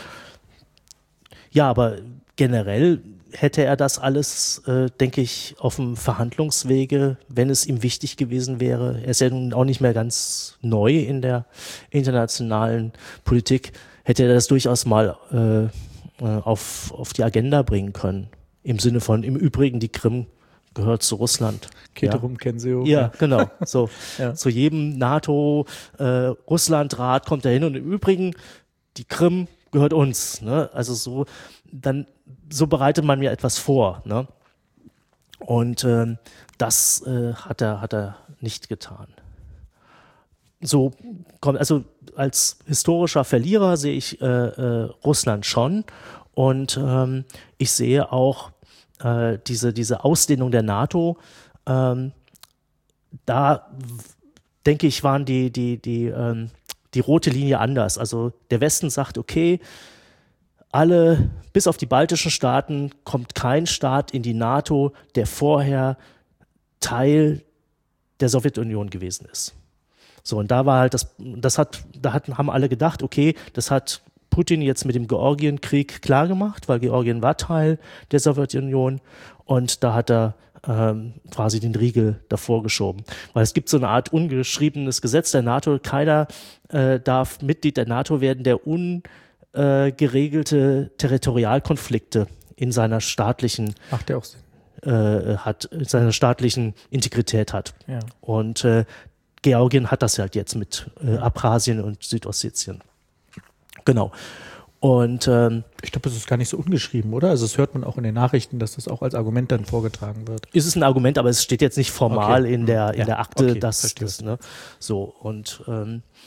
S2: ja, aber generell hätte er das alles, äh, denke ich, auf dem Verhandlungswege, wenn es ihm wichtig gewesen wäre. Er ist ja nun auch nicht mehr ganz neu in der internationalen Politik. Hätte er das durchaus mal äh, auf, auf die Agenda bringen können. Im Sinne von, im Übrigen, die Krim gehört zu Russland.
S1: Keterum ja. Kenseo.
S2: Ja, genau. So, ja. Zu jedem NATO-Russland-Rat äh, kommt er hin und im Übrigen, die Krim gehört uns. Ne? Also so, dann, so bereitet man mir etwas vor. Ne? Und ähm, das äh, hat er, hat er nicht getan. So kommt, also als historischer Verlierer sehe ich äh, äh, Russland schon und ähm, ich sehe auch äh, diese, diese Ausdehnung der NATO. Ähm, da denke ich, waren die, die, die, ähm, die rote Linie anders. Also der Westen sagt, okay, alle, bis auf die baltischen Staaten, kommt kein Staat in die NATO, der vorher Teil der Sowjetunion gewesen ist. So, und da war halt das, das hat, da hatten, haben alle gedacht, okay, das hat Putin jetzt mit dem Georgienkrieg klar gemacht, weil Georgien war Teil der Sowjetunion und da hat er ähm, quasi den Riegel davor geschoben. Weil es gibt so eine Art ungeschriebenes Gesetz der NATO, keiner äh, darf Mitglied der NATO werden, der ungeregelte äh, Territorialkonflikte in seiner staatlichen
S1: Macht ja auch Sinn.
S2: Äh, hat, in seiner staatlichen Integrität hat.
S1: Ja.
S2: Und äh, Georgien hat das halt jetzt mit äh, Abchasien und Südossetien. Genau. Und ähm,
S1: ich glaube, das ist gar nicht so ungeschrieben, oder? Also das hört man auch in den Nachrichten, dass das auch als Argument dann vorgetragen wird.
S2: Ist es ein Argument, aber es steht jetzt nicht formal
S1: okay.
S2: in der in
S1: ja.
S2: der Akte,
S1: okay.
S2: dass das, ne? So und ähm,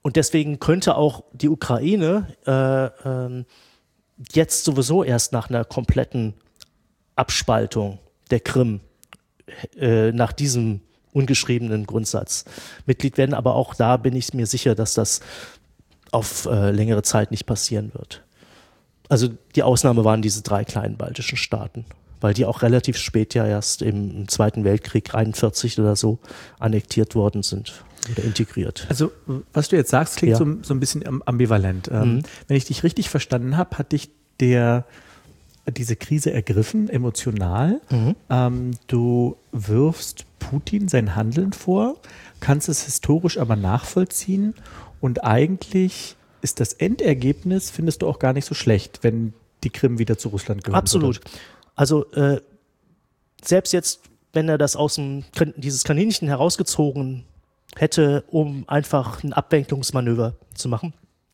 S2: und deswegen könnte auch die Ukraine äh, äh, jetzt sowieso erst nach einer kompletten Abspaltung der Krim äh, nach diesem ungeschriebenen Grundsatz Mitglied werden. Aber auch da bin ich mir sicher, dass das auf äh, längere Zeit nicht passieren wird. Also die Ausnahme waren diese drei kleinen baltischen Staaten, weil die auch relativ spät ja erst im, im Zweiten Weltkrieg einundvierzig oder so annektiert worden sind oder integriert.
S1: Also was du jetzt sagst, klingt
S2: Ja.
S1: so, so ein bisschen ambivalent. Ähm,
S2: Mhm.
S1: Wenn ich dich richtig verstanden habe, hat dich der, diese Krise ergriffen, emotional.
S2: Mhm.
S1: Ähm, du wirfst Putin sein Handeln vor, kannst es historisch aber nachvollziehen und eigentlich ist das Endergebnis, findest du auch gar nicht so schlecht, wenn die Krim wieder zu Russland gehört.
S2: Absolut. Also äh, selbst jetzt, wenn er das aus dem, dieses Kaninchen herausgezogen hätte, um einfach ein Ablenkungsmanöver zu machen,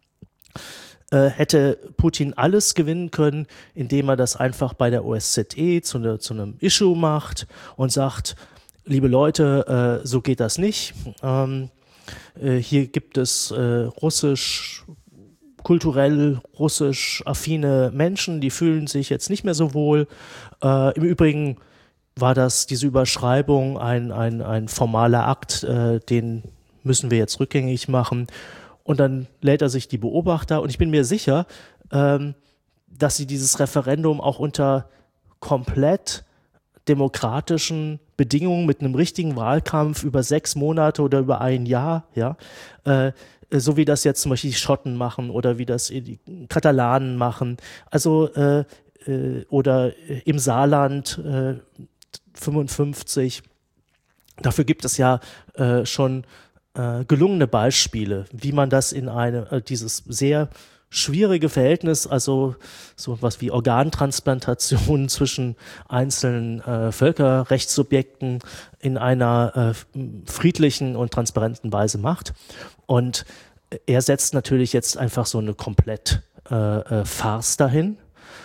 S2: äh, hätte Putin alles gewinnen können, indem er das einfach bei der O S Z E zu, ne, zu einem Issue macht und sagt, liebe Leute, äh, so geht das nicht. Ähm, äh, hier gibt es äh, russisch kulturell russisch affine Menschen, die fühlen sich jetzt nicht mehr so wohl. Äh, im Übrigen war das, diese Überschreibung, ein, ein, ein formaler Akt, äh, den müssen wir jetzt rückgängig machen. Und dann lädt er sich die Beobachter und ich bin mir sicher, ähm, dass sie dieses Referendum auch unter komplett demokratischen Bedingungen mit einem richtigen Wahlkampf über sechs Monate oder über ein Jahr, ja, äh, so wie das jetzt zum Beispiel die Schotten machen oder wie das die Katalanen machen, also äh, äh, oder im Saarland äh, fünfundfünfzig. Dafür gibt es ja äh, schon äh, gelungene Beispiele, wie man das in eine äh, dieses sehr schwierige Verhältnis, also so was wie Organtransplantation zwischen einzelnen äh, Völkerrechtssubjekten in einer äh, friedlichen und transparenten Weise macht. Und er setzt natürlich jetzt einfach so eine komplett äh, äh, Farce dahin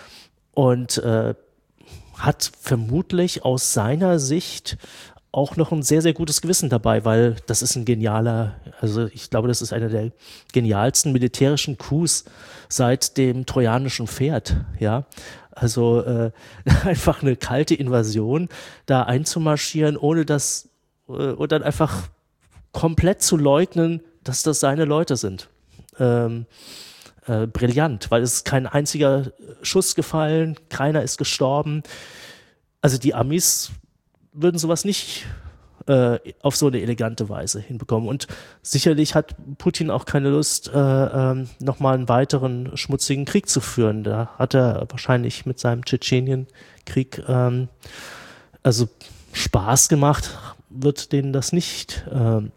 S2: und äh, hat vermutlich aus seiner Sicht auch noch ein sehr, sehr gutes Gewissen dabei, weil das ist ein genialer, also ich glaube, das ist einer der genialsten militärischen Coups seit dem trojanischen Pferd, ja. Also äh, einfach eine kalte Invasion da einzumarschieren, ohne das äh, und dann einfach komplett zu leugnen, dass das seine Leute sind. Ähm, äh, brillant, weil es ist kein einziger Schuss gefallen, keiner ist gestorben. Also die Amis würden sowas nicht äh, auf so eine elegante Weise hinbekommen. Und sicherlich hat Putin auch keine Lust, äh, ähm, nochmal einen weiteren schmutzigen Krieg zu führen. Da hat er wahrscheinlich mit seinem Tschetschenien-Krieg ähm, also Spaß gemacht, wird denen das nicht ähm,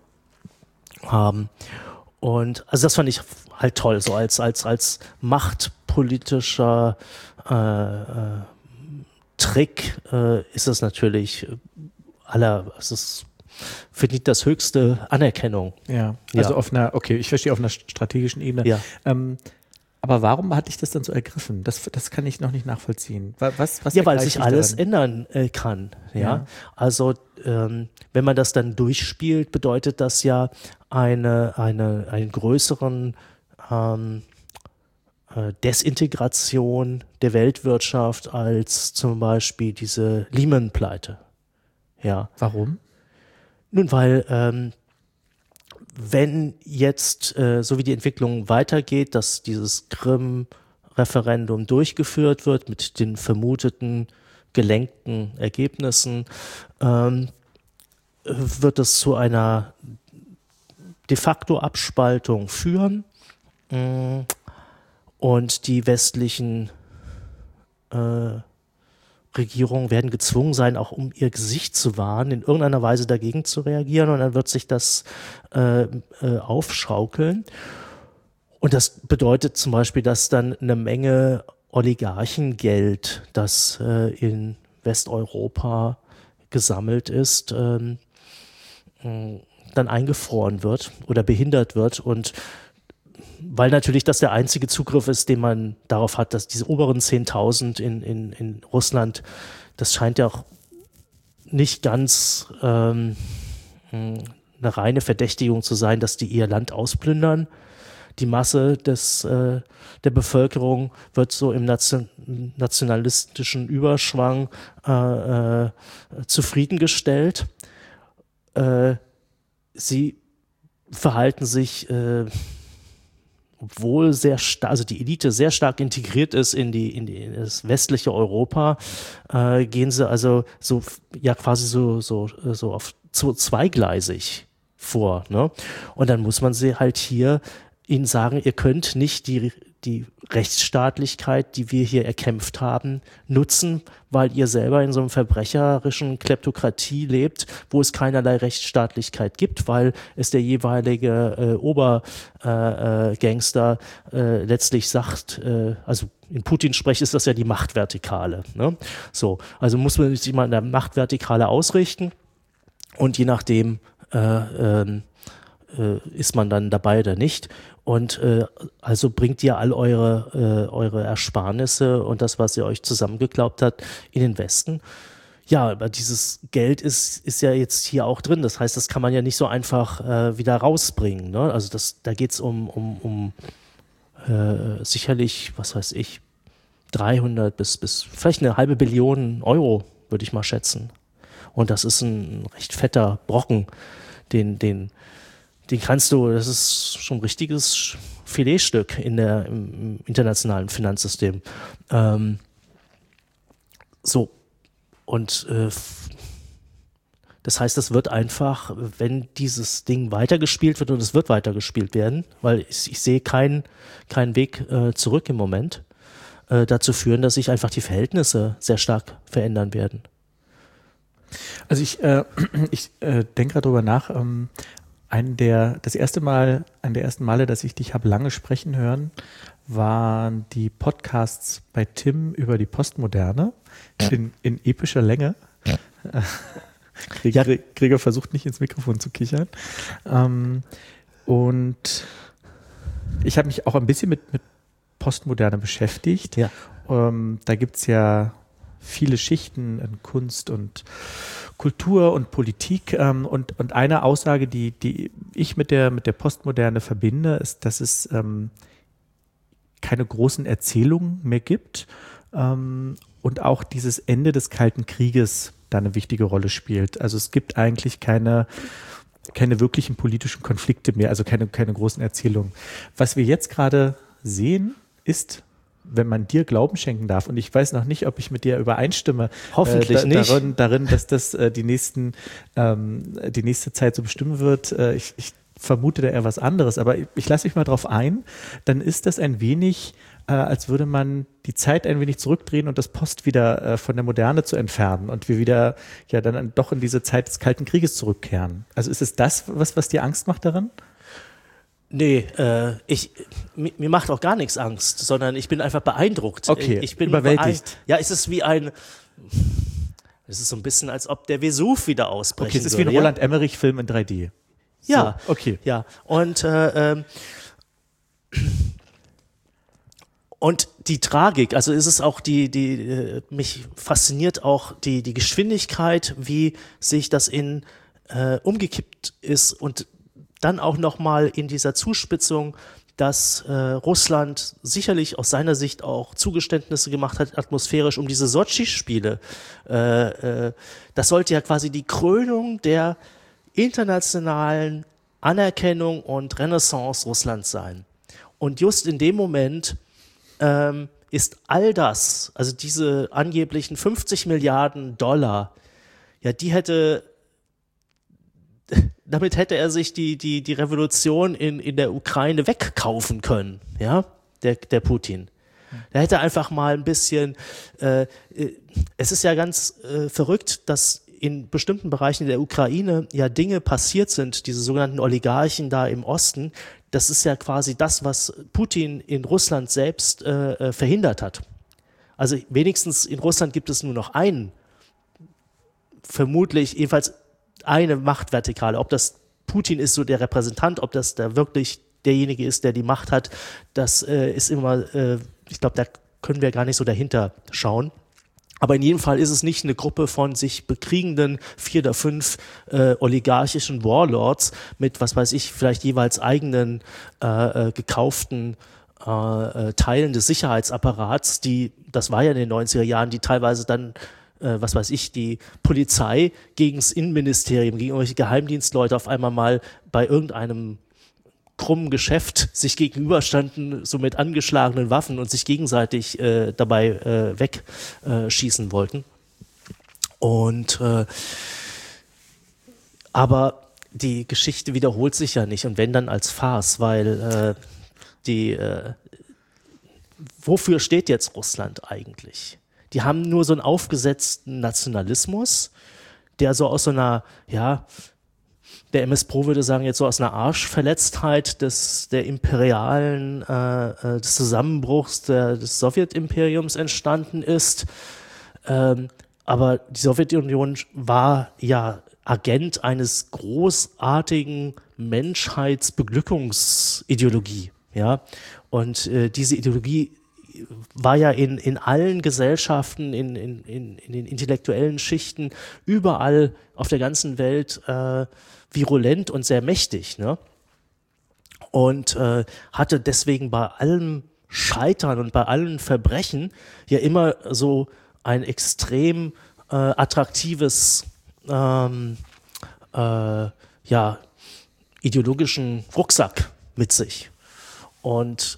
S2: haben. Und also das fand ich halt toll, so als, als, als machtpolitischer äh, äh, Trick äh, ist es natürlich aller, es ist, verdient das höchste Anerkennung.
S1: Ja, also
S2: Ja.
S1: auf einer, okay, ich verstehe auf einer strategischen Ebene.
S2: Ja.
S1: Ähm, aber warum hat dich das dann so ergriffen? Das, das kann ich noch nicht nachvollziehen. Wa- Was, was
S2: Ja, weil
S1: ergreift
S2: sich
S1: dich
S2: alles
S1: daran?
S2: ändern äh, kann. Ja,
S1: Ja.
S2: also ähm, wenn man das dann durchspielt, bedeutet das ja eine, eine, einen größeren ähm, äh, Desintegration der Weltwirtschaft als zum Beispiel diese Lehman-Pleite. Ja.
S1: Warum?
S2: Nun, weil ähm, wenn jetzt, äh, so wie die Entwicklung weitergeht, dass dieses Krim-Referendum durchgeführt wird mit den vermuteten gelenkten Ergebnissen, ähm, wird es zu einer de facto Abspaltung führen mh, und die westlichen äh, Regierungen werden gezwungen sein, auch um ihr Gesicht zu wahren, in irgendeiner Weise dagegen zu reagieren und dann wird sich das äh, äh, aufschaukeln. Und das bedeutet zum Beispiel, dass dann eine Menge Oligarchengeld, das äh, in Westeuropa gesammelt ist, ähm, dann eingefroren wird oder behindert wird und weil natürlich das der einzige Zugriff ist, den man darauf hat, dass diese oberen zehntausend in, in, in Russland, das scheint ja auch nicht ganz ähm, eine reine Verdächtigung zu sein, dass die ihr Land ausplündern. Die Masse des, äh, der Bevölkerung wird so im Nation, nationalistischen Überschwang äh, äh, zufriedengestellt. Äh, sie verhalten sich, äh, obwohl sehr stark, also die Elite sehr stark integriert ist in die in, die, in das westliche Europa, äh, gehen sie also so ja quasi so so so auf so zweigleisig vor, ne? Und dann muss man sie halt hier ihnen sagen, ihr könnt nicht die die Rechtsstaatlichkeit, die wir hier erkämpft haben, nutzen, weil ihr selber in so einem verbrecherischen Kleptokratie lebt, wo es keinerlei Rechtsstaatlichkeit gibt, weil es der jeweilige äh, Obergangster äh, äh, letztlich sagt, äh, also in Putins Sprech ist das ja die Machtvertikale, ne? So, also muss man sich mal in der Machtvertikale ausrichten und je nachdem äh, äh, äh, ist man dann dabei oder nicht. Und äh, also bringt ihr all eure, äh, eure Ersparnisse und das, was ihr euch zusammengeklaubt habt, in den Westen. Ja, aber dieses Geld ist, ist ja jetzt hier auch drin. Das heißt, das kann man ja nicht so einfach äh, wieder rausbringen, ne? Also das, da geht es um, um, um äh, sicherlich, was weiß ich, dreihundert bis, bis vielleicht eine halbe Billion Euro, würde ich mal schätzen. Und das ist ein recht fetter Brocken, den, den Den kannst du, das ist schon ein richtiges Filetstück in der, im, im internationalen Finanzsystem. Ähm, so, und äh, das heißt, es wird einfach, wenn dieses Ding weitergespielt wird, und es wird weitergespielt werden, weil ich, ich sehe keinen keinen Weg äh, zurück im Moment, äh, dazu führen, dass sich einfach die Verhältnisse sehr stark verändern werden.
S1: Also ich, äh, ich äh, denke gerade drüber nach, ähm, Ein der, das erste Mal, ein der ersten Male, dass ich dich habe lange sprechen hören, waren die Podcasts bei Tim über die Postmoderne in, in epischer Länge. Gregor, Gregor versucht nicht ins Mikrofon zu kichern. Ähm, und ich habe mich auch ein bisschen mit, mit Postmoderne beschäftigt.
S2: Ja.
S1: Ähm, da gibt es ja viele Schichten in Kunst und Kultur und Politik, ähm, und, und eine Aussage, die, die ich mit der, mit der Postmoderne verbinde, ist, dass es ähm, keine großen Erzählungen mehr gibt, ähm, und auch dieses Ende des Kalten Krieges da eine wichtige Rolle spielt. Also es gibt eigentlich keine, keine wirklichen politischen Konflikte mehr, also keine, keine großen Erzählungen. Was wir jetzt gerade sehen, ist, wenn man dir Glauben schenken darf, und ich weiß noch nicht, ob ich mit dir übereinstimme,
S2: hoffentlich
S1: äh, da,
S2: nicht.
S1: Darin, darin, dass das äh, die nächsten, ähm, die nächste Zeit so bestimmen wird. Äh, ich, ich vermute da eher was anderes, aber ich, ich lasse mich mal drauf ein. Dann ist das ein wenig, äh, als würde man die Zeit ein wenig zurückdrehen und das Post wieder äh, von der Moderne zu entfernen und wir wieder ja dann doch in diese Zeit des Kalten Krieges zurückkehren. Also ist es das, was, was dir Angst macht daran?
S2: Nee, äh, ich, mir, mir macht auch gar nichts Angst, sondern ich bin einfach beeindruckt.
S1: Okay,
S2: ich bin
S1: überwältigt.
S2: Ja, es ist wie ein, es ist so ein bisschen, als ob der Vesuv wieder ausbrechen würde.
S1: Okay, es ist wie ein
S2: ja?
S1: Roland Emmerich-Film in drei D. So,
S2: ja,
S1: okay.
S2: Ja, und, äh, ähm, und die Tragik, also ist es auch die, die, äh, mich fasziniert auch die, die Geschwindigkeit, wie sich das in, äh, umgekippt ist und dann auch nochmal in dieser Zuspitzung, dass äh, Russland sicherlich aus seiner Sicht auch Zugeständnisse gemacht hat, atmosphärisch um diese Sotschi-Spiele. Äh, äh, das sollte ja quasi die Krönung der internationalen Anerkennung und Renaissance Russlands sein. Und just in dem Moment ähm, ist all das, also diese angeblichen fünfzig Milliarden Dollar, ja, die hätte damit hätte er sich die, die, die Revolution in, in der Ukraine wegkaufen können, ja, der, der Putin. Da hätte er einfach mal ein bisschen, äh, es ist ja ganz äh, verrückt, dass in bestimmten Bereichen der Ukraine ja Dinge passiert sind, diese sogenannten Oligarchen da im Osten, das ist ja quasi das, was Putin in Russland selbst äh, verhindert hat. Also wenigstens in Russland gibt es nur noch einen, vermutlich jedenfalls eine Machtvertikale, ob das Putin ist so der Repräsentant, ob das da wirklich derjenige ist, der die Macht hat, das äh, ist immer, äh, ich glaube, da können wir gar nicht so dahinter schauen. Aber in jedem Fall ist es nicht eine Gruppe von sich bekriegenden vier oder fünf äh, oligarchischen Warlords mit, was weiß ich, vielleicht jeweils eigenen äh, äh, gekauften äh, äh, Teilen des Sicherheitsapparats, die, das war ja in den neunziger Jahren, die teilweise dann, äh, was weiß ich, die Polizei gegen das Innenministerium, gegen irgendwelche Geheimdienstleute auf einmal mal bei irgendeinem krummen Geschäft sich gegenüberstanden, so mit angeschlagenen Waffen und sich gegenseitig äh, dabei äh, wegschießen äh, wollten. Und äh, aber die Geschichte wiederholt sich ja nicht und wenn dann als Farce, weil äh, die äh, wofür steht jetzt Russland eigentlich? Die haben nur so einen aufgesetzten Nationalismus, der so aus so einer, ja, der M S Pro würde sagen, jetzt so aus einer Arschverletztheit des, der imperialen, äh, des Zusammenbruchs der, des Sowjetimperiums entstanden ist. Ähm, aber die Sowjetunion war ja Agent eines großartigen Menschheitsbeglückungsideologie. Ja? Und äh, diese Ideologie war ja in, in allen Gesellschaften, in, in, in, in den intellektuellen Schichten, überall auf der ganzen Welt äh, virulent und sehr mächtig, ne? Und äh, hatte deswegen bei allem Scheitern und bei allen Verbrechen ja immer so ein extrem äh, attraktives ähm, äh, ja, ideologischen Rucksack mit sich. Und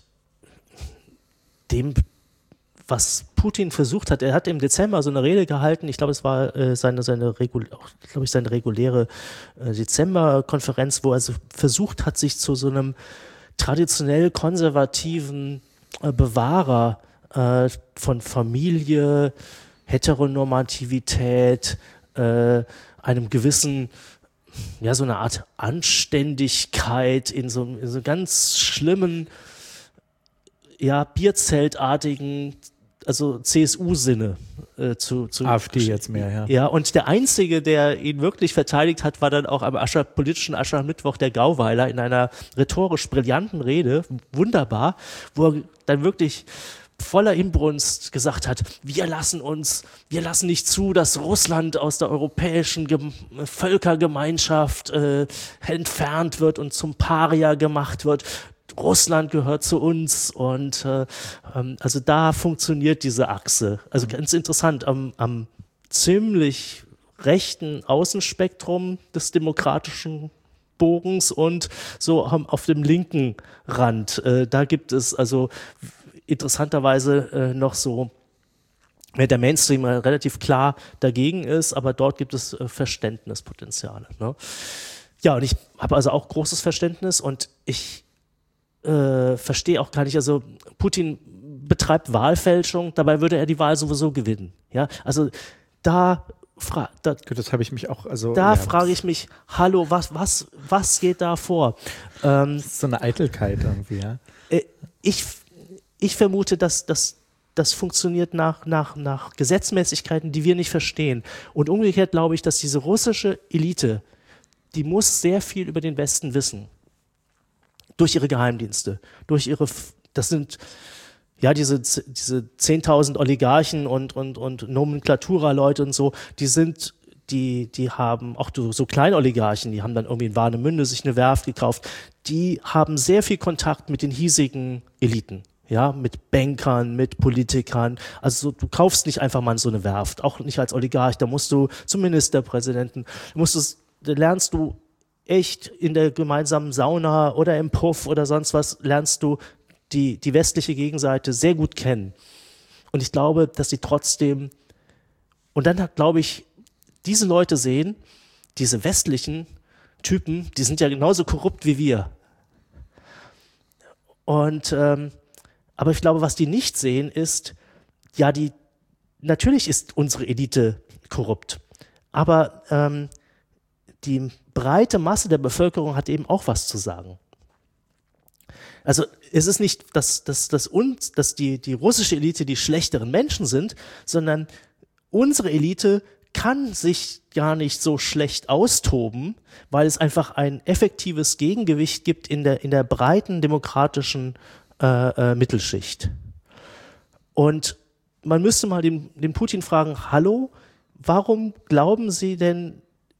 S2: dem, was Putin versucht hat, er hat im Dezember so eine Rede gehalten, ich glaube, es war äh, seine, seine, Regul glaube ich, seine reguläre äh, Dezember-Konferenz, wo er so versucht hat, sich zu so einem traditionell konservativen äh, Bewahrer äh, von Familie, Heteronormativität, äh, einem gewissen, ja, so eine Art Anständigkeit in so, in so ganz schlimmen, ja, Bierzeltartigen, also C S U-Sinne äh, zu, zu
S1: AfD jetzt mehr, ja.
S2: Ja, und der Einzige, der ihn wirklich verteidigt hat, war dann auch am Ascher, politischen Aschermittwoch der Gauweiler in einer rhetorisch brillanten Rede, wunderbar, wo er dann wirklich voller Inbrunst gesagt hat, wir lassen uns, wir lassen nicht zu, dass Russland aus der europäischen Gem- Völkergemeinschaft äh, entfernt wird und zum Paria gemacht wird. Russland gehört zu uns und äh, ähm, also da funktioniert diese Achse. Also ganz interessant, am, am ziemlich rechten Außenspektrum des demokratischen Bogens und so auf dem linken Rand. Äh, da gibt es also interessanterweise äh, noch so, während der Mainstream relativ klar dagegen ist, aber dort gibt es äh, Verständnispotenziale. Ne? Ja, und ich habe also auch großes Verständnis und ich Äh, verstehe auch gar nicht, also Putin betreibt Wahlfälschung, dabei würde er die Wahl sowieso gewinnen. Ja, also da, fra- da
S1: das habe ich mich auch, also
S2: da
S1: ja,
S2: frage ich mich, hallo, was, was, was geht da vor? Ähm,
S1: das ist so eine Eitelkeit irgendwie, ja.
S2: äh, ich, ich vermute, dass, dass das funktioniert nach, nach, nach Gesetzmäßigkeiten, die wir nicht verstehen. Und umgekehrt glaube ich, dass diese russische Elite, die muss sehr viel über den Westen wissen. Durch ihre Geheimdienste, durch ihre, das sind ja diese, diese zehntausend Oligarchen und, und, und Nomenklatura-Leute und so, die sind, die, die haben, auch so Kleinoligarchen, die haben dann irgendwie in Warnemünde sich eine Werft gekauft, die haben sehr viel Kontakt mit den hiesigen Eliten, ja, mit Bankern, mit Politikern, also so, du kaufst nicht einfach mal so eine Werft, auch nicht als Oligarch, da musst du zum Ministerpräsidenten, du musst es, da lernst du echt in der gemeinsamen Sauna oder im Puff oder sonst was, lernst du die, die westliche Gegenseite sehr gut kennen. Und ich glaube, dass sie trotzdem, und dann hat, glaube ich, diese Leute sehen, diese westlichen Typen, die sind ja genauso korrupt wie wir. Und, ähm, aber ich glaube, was die nicht sehen, ist, ja, die, natürlich ist unsere Elite korrupt, aber ähm, die breite Masse der Bevölkerung hat eben auch was zu sagen. Also es ist nicht, dass, dass, dass, uns, dass die, die russische Elite die schlechteren Menschen sind, sondern unsere Elite kann sich gar nicht so schlecht austoben, weil es einfach ein effektives Gegengewicht gibt in der, in der breiten demokratischen äh, äh, Mittelschicht. Und man müsste mal den, den Putin fragen, hallo, warum glauben Sie denn,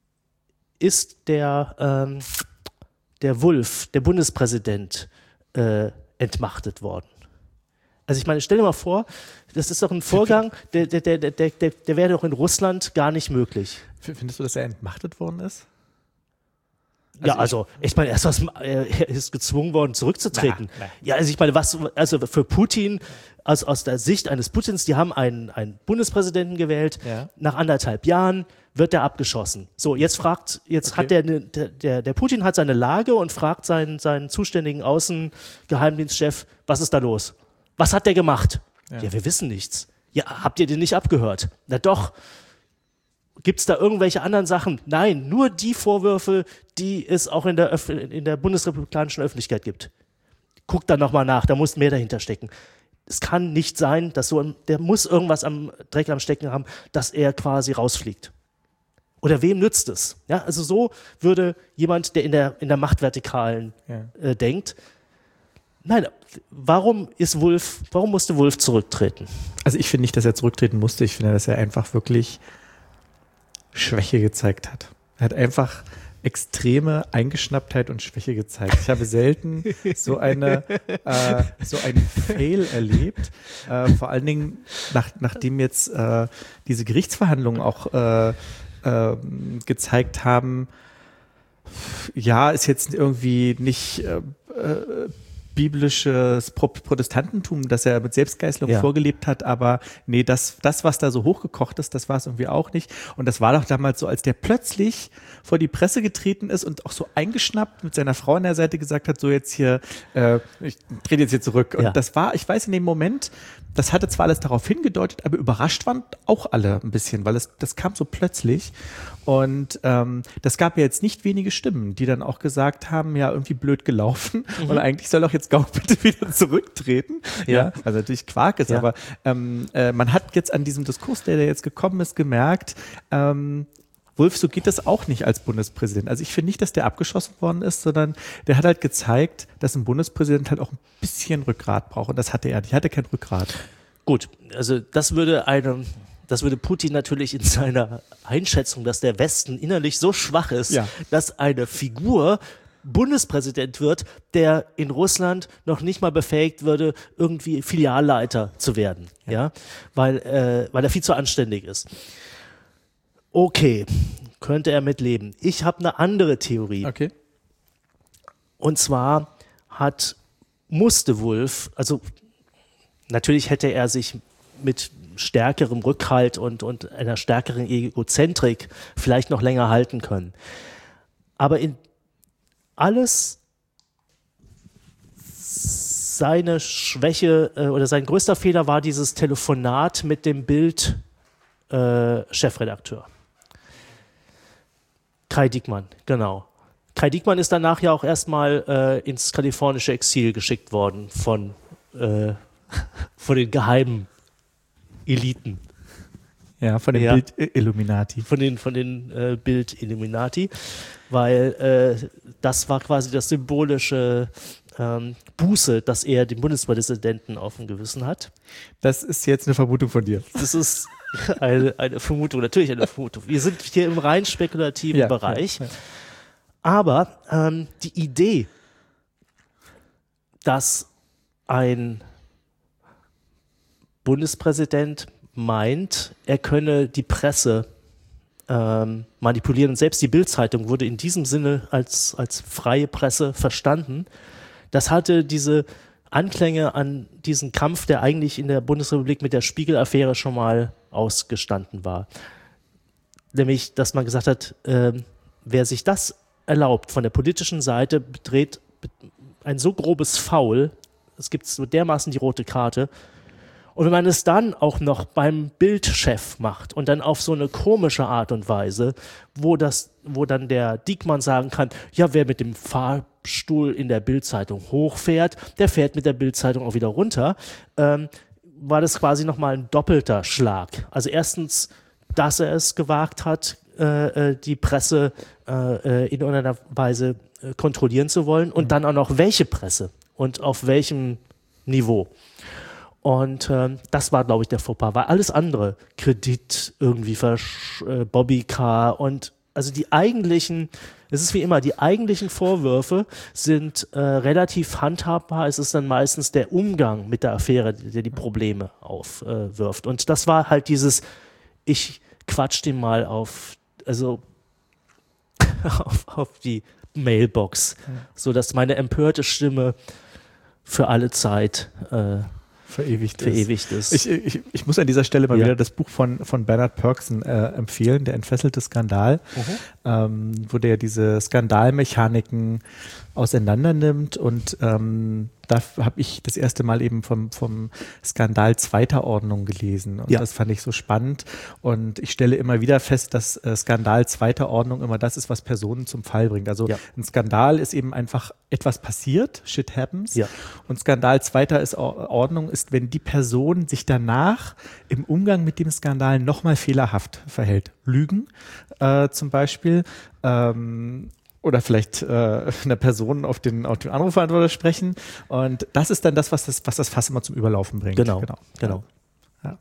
S2: ist der, ähm, der Wulff, der Bundespräsident, äh, entmachtet worden? Also ich meine, stell dir mal vor, das ist doch ein Vorgang, der, der, der, der, der, der wäre doch in Russland gar nicht möglich.
S1: Findest du, dass er entmachtet worden ist?
S2: Also ja, also ich meine, erst was, er ist gezwungen worden, zurückzutreten.
S1: Na, na.
S2: Ja, also ich meine, was, also für Putin, aus, aus der Sicht eines Putins, die haben einen, einen Bundespräsidenten gewählt,
S1: Ja.
S2: nach anderthalb Jahren wird der abgeschossen. So, jetzt fragt, jetzt
S1: Okay.
S2: hat der, der, der, der Putin hat seine Lage und fragt seinen, seinen zuständigen Außengeheimdienstchef, was ist da los? Was hat der gemacht? Ja. ja, wir wissen nichts. Ja, habt ihr den nicht abgehört? Na doch. Gibt es da irgendwelche anderen Sachen? Nein, nur die Vorwürfe, die es auch in der, Öff- in der bundesrepublikanischen Öffentlichkeit gibt. Guckt da nochmal nach, da muss mehr dahinter stecken. Es kann nicht sein, dass so ein, der muss irgendwas am Dreck am Stecken haben, dass er quasi rausfliegt. Oder wem nützt es? Ja, also so würde jemand, der in der, in der Machtvertikalen
S1: Ja.
S2: äh, denkt, nein, warum ist Wulff, warum musste Wulff zurücktreten?
S1: Also ich finde nicht, dass er zurücktreten musste. Ich finde, dass er einfach wirklich Schwäche gezeigt hat. Er hat einfach extreme Eingeschnapptheit und Schwäche gezeigt. Ich habe selten so eine äh, so einen Fail erlebt. Äh, vor allen Dingen, nach, nachdem jetzt äh, diese Gerichtsverhandlungen auch äh, äh, gezeigt haben, ja, ist jetzt irgendwie nicht äh, äh, biblisches Pro- Protestantentum, das er mit Selbstgeißelung
S2: Ja.
S1: vorgelebt hat, aber nee, das, das, was da so hochgekocht ist, das war es irgendwie auch nicht. Und das war doch damals so, als der plötzlich vor die Presse getreten ist und auch so eingeschnappt mit seiner Frau an der Seite gesagt hat, so jetzt hier, äh, ich trete jetzt hier zurück. Und
S2: Ja.
S1: das war, ich weiß in dem Moment, das hatte zwar alles darauf hingedeutet, aber überrascht waren auch alle ein bisschen, weil es, das kam so plötzlich. Und ähm, das gab ja jetzt nicht wenige Stimmen, die dann auch gesagt haben, ja, irgendwie blöd gelaufen
S2: Mhm.
S1: und eigentlich soll auch jetzt Gauck bitte wieder zurücktreten.
S2: Ja.
S1: Ja, also natürlich Quark ist,
S2: Ja.
S1: aber ähm, äh, man hat jetzt an diesem Diskurs, der, der jetzt gekommen ist, gemerkt, ähm, Wulff, so geht das auch nicht als Bundespräsident. Also ich finde nicht, dass der abgeschossen worden ist, sondern der hat halt gezeigt, dass ein Bundespräsident halt auch ein bisschen Rückgrat braucht. Und das hatte er. Die hatte kein Rückgrat.
S2: Gut, also das würde einem, das würde Putin natürlich in seiner Einschätzung, dass der Westen innerlich so schwach ist,
S1: Ja.
S2: dass eine Figur Bundespräsident wird, der in Russland noch nicht mal befähigt würde, irgendwie Filialleiter zu werden, ja, weil, äh, weil er viel zu anständig ist. Okay, könnte er mitleben. Ich habe eine andere Theorie.
S1: Okay.
S2: Und zwar hat, musste Wulff, also natürlich hätte er sich mit stärkerem Rückhalt und, und einer stärkeren Egozentrik vielleicht noch länger halten können. Aber in alles seine Schwäche äh, oder sein größter Fehler war dieses Telefonat mit dem Bild-Chefredakteur. Kai Diekmann, genau. Kai Diekmann ist danach ja auch erstmal äh, ins kalifornische Exil geschickt worden von, äh, von den geheimen Eliten,
S1: Ja, von dem
S2: Ja.
S1: Bild Illuminati.
S2: von den, von den äh, Bild-Illuminati, weil äh, das war quasi das symbolische ähm, Buße, das er dem Bundespräsidenten auf dem Gewissen hat.
S1: Das ist jetzt eine Vermutung von dir.
S2: Das ist eine, eine Vermutung, natürlich eine Vermutung. Wir sind hier im rein spekulativen
S1: Ja,
S2: Bereich.
S1: ja, ja.
S2: Aber ähm, die Idee, dass ein Bundespräsident meint, er könne die Presse ähm, manipulieren, und selbst die Bild-Zeitung wurde in diesem Sinne als, als freie Presse verstanden, das hatte diese Anklänge an diesen Kampf, der eigentlich in der Bundesrepublik mit der Spiegel-Affäre schon mal ausgestanden war. Nämlich, dass man gesagt hat, ähm, wer sich das erlaubt von der politischen Seite, bedreht ein so grobes Foul, es gibt so dermaßen die rote Karte. Und wenn man es dann auch noch beim Bildchef macht und dann auf so eine komische Art und Weise, wo das, wo dann der Diekmann sagen kann, ja, wer mit dem Fahrstuhl in der Bildzeitung hochfährt, der fährt mit der Bildzeitung auch wieder runter, ähm, war das quasi nochmal ein doppelter Schlag. Also erstens, dass er es gewagt hat, äh, die Presse äh, in irgendeiner Weise äh, kontrollieren zu wollen und dann auch noch welche Presse und auf welchem Niveau. Und ähm, das war, glaube ich, der Fauxpas, weil alles andere, Kredit, irgendwie Versch äh, Bobbycar und also die eigentlichen, es ist wie immer, die eigentlichen Vorwürfe sind äh, relativ handhabbar. Es ist dann meistens der Umgang mit der Affäre, der die Probleme aufwirft. Äh, und das war halt dieses, ich quatsch den mal auf, also auf, auf die Mailbox, ja. sodass meine empörte Stimme für alle Zeit äh,
S1: verewigt,
S2: verewigt ist.
S1: ist. Ich, ich, ich muss an dieser Stelle mal ja. wieder das Buch von, von Bernard Pörksen äh, empfehlen, Der entfesselte Skandal, mhm. ähm, wo der diese Skandalmechaniken auseinander nimmt und ähm, da habe ich das erste Mal eben vom, vom Skandal zweiter Ordnung gelesen und ja. das fand ich so spannend und ich stelle immer wieder fest, dass äh, Skandal zweiter Ordnung immer das ist, was Personen zum Fall bringt. Also ja. ein Skandal ist eben einfach etwas passiert, shit happens
S2: ja.
S1: und Skandal zweiter ist Ordnung ist, wenn die Person sich danach im Umgang mit dem Skandal nochmal fehlerhaft verhält. Lügen äh, zum Beispiel, ähm, oder vielleicht äh, einer Person auf den, auf den Anrufbeantworter sprechen. Und das ist dann das, was das, was das Fass immer zum Überlaufen bringt.
S2: Genau, genau. genau. Ja.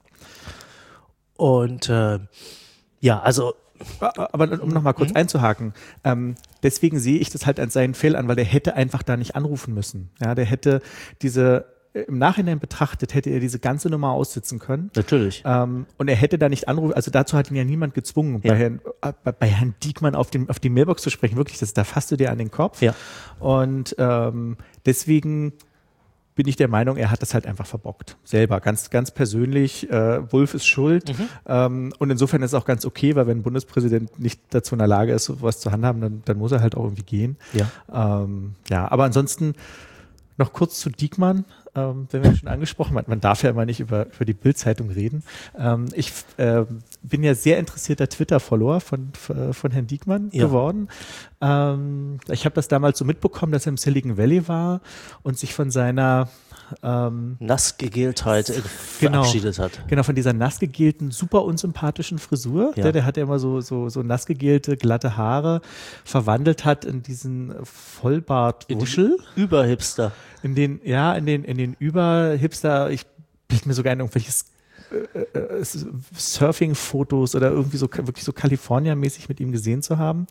S2: Und äh, ja, also
S1: aber um nochmal kurz mhm. einzuhaken, ähm, deswegen sehe ich das halt als seinen Fehl an, weil der hätte einfach da nicht anrufen müssen. Ja, der hätte diese im Nachhinein betrachtet, hätte er diese ganze Nummer aussitzen können.
S2: Natürlich.
S1: Ähm, und er hätte da nicht anrufen, also dazu hat ihn ja niemand gezwungen, ja. bei, Herrn, bei, bei Herrn Diekmann auf, dem, auf die Mailbox zu sprechen. Wirklich, das, da fasst du dir an den Kopf.
S2: Ja.
S1: Und ähm, deswegen bin ich der Meinung, er hat das halt einfach verbockt. Selber, ganz, ganz persönlich. Äh, Wulff ist schuld. Mhm. Ähm, und insofern ist es auch ganz okay, weil wenn ein Bundespräsident nicht dazu in der Lage ist, sowas zu handhaben, dann, dann muss er halt auch irgendwie gehen.
S2: Ja,
S1: ähm, ja aber ansonsten noch kurz zu Diekmann. Ähm, wenn wir schon angesprochen haben, man darf ja immer nicht über, über die Bild-Zeitung reden. Ähm, ich äh, bin ja sehr interessierter Twitter-Follower von, von Herrn Diekmann ja. geworden. Ähm, ich habe das damals so mitbekommen, dass er im Silicon Valley war und sich von seiner ähm,
S2: Nassgegeltheit
S1: genau,
S2: verabschiedet hat.
S1: Genau, von dieser nassgegelten, super unsympathischen Frisur.
S2: Ja.
S1: Der, der hat ja immer so, so, so nassgegelte, glatte Haare, verwandelt hat in diesen Vollbart-Wuschel.
S2: Überhipster.
S1: In den, ja, in den, in den Überhipster, ich bilde mir sogar in irgendwelches äh, äh, Surfing-Fotos oder irgendwie so, wirklich so California-mäßig mit ihm gesehen zu haben.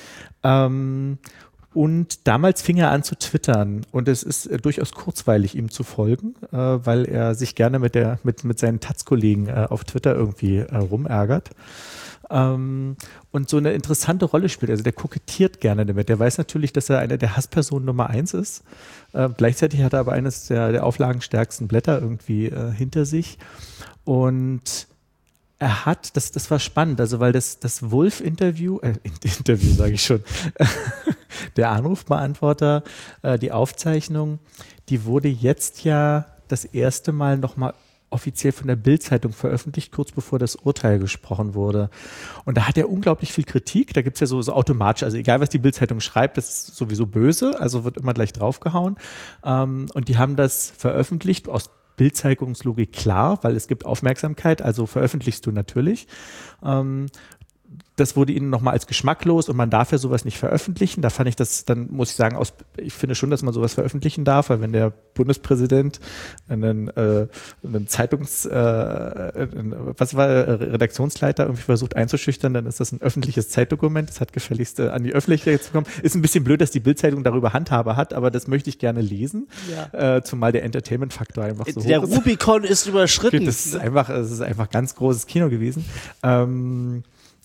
S1: Ähm, Und damals fing er an zu twittern und es ist äh, durchaus kurzweilig, ihm zu folgen, äh, weil er sich gerne mit der mit mit seinen Taz-Kollegen äh, auf Twitter irgendwie äh, rumärgert. Ähm, und so eine interessante Rolle spielt. Also der kokettiert gerne damit. Der weiß natürlich, dass er eine der Hasspersonen Nummer eins ist. Äh, gleichzeitig hat er aber eines der, der auflagenstärksten Blätter irgendwie äh, hinter sich. Und er hat, das, das war spannend, also weil das, das Wulff-Interview, äh, Interview sage ich schon, der Anrufbeantworter, äh, die Aufzeichnung, die wurde jetzt ja das erste Mal nochmal offiziell von der Bild-Zeitung veröffentlicht, kurz bevor das Urteil gesprochen wurde. Und da hat er unglaublich viel Kritik, da gibt es ja so, so automatisch, also egal was die Bild-Zeitung schreibt, das ist sowieso böse, also wird immer gleich draufgehauen. Ähm, und die haben das veröffentlicht aus Bildzeitungslogik klar, weil es gibt Aufmerksamkeit, also veröffentlichst du natürlich. Ähm, das wurde ihnen nochmal als geschmacklos und man darf ja sowas nicht veröffentlichen. Da fand ich das, dann muss ich sagen, aus, ich finde schon, dass man sowas veröffentlichen darf, weil wenn der Bundespräsident einen, äh, einen Zeitungs, äh, was war, Redaktionsleiter irgendwie versucht einzuschüchtern, dann ist das ein öffentliches Zeitdokument. Das hat gefälligst äh, an die Öffentlichkeit zu kommen. Ist ein bisschen blöd, dass die Bild-Zeitung darüber Handhabe hat, aber das möchte ich gerne lesen. Ja. Äh, zumal der Entertainment-Faktor einfach so
S2: der
S1: hoch ist.
S2: Der Rubikon ist überschritten.
S1: Das ist einfach, das ist einfach ganz großes Kino gewesen. Ähm,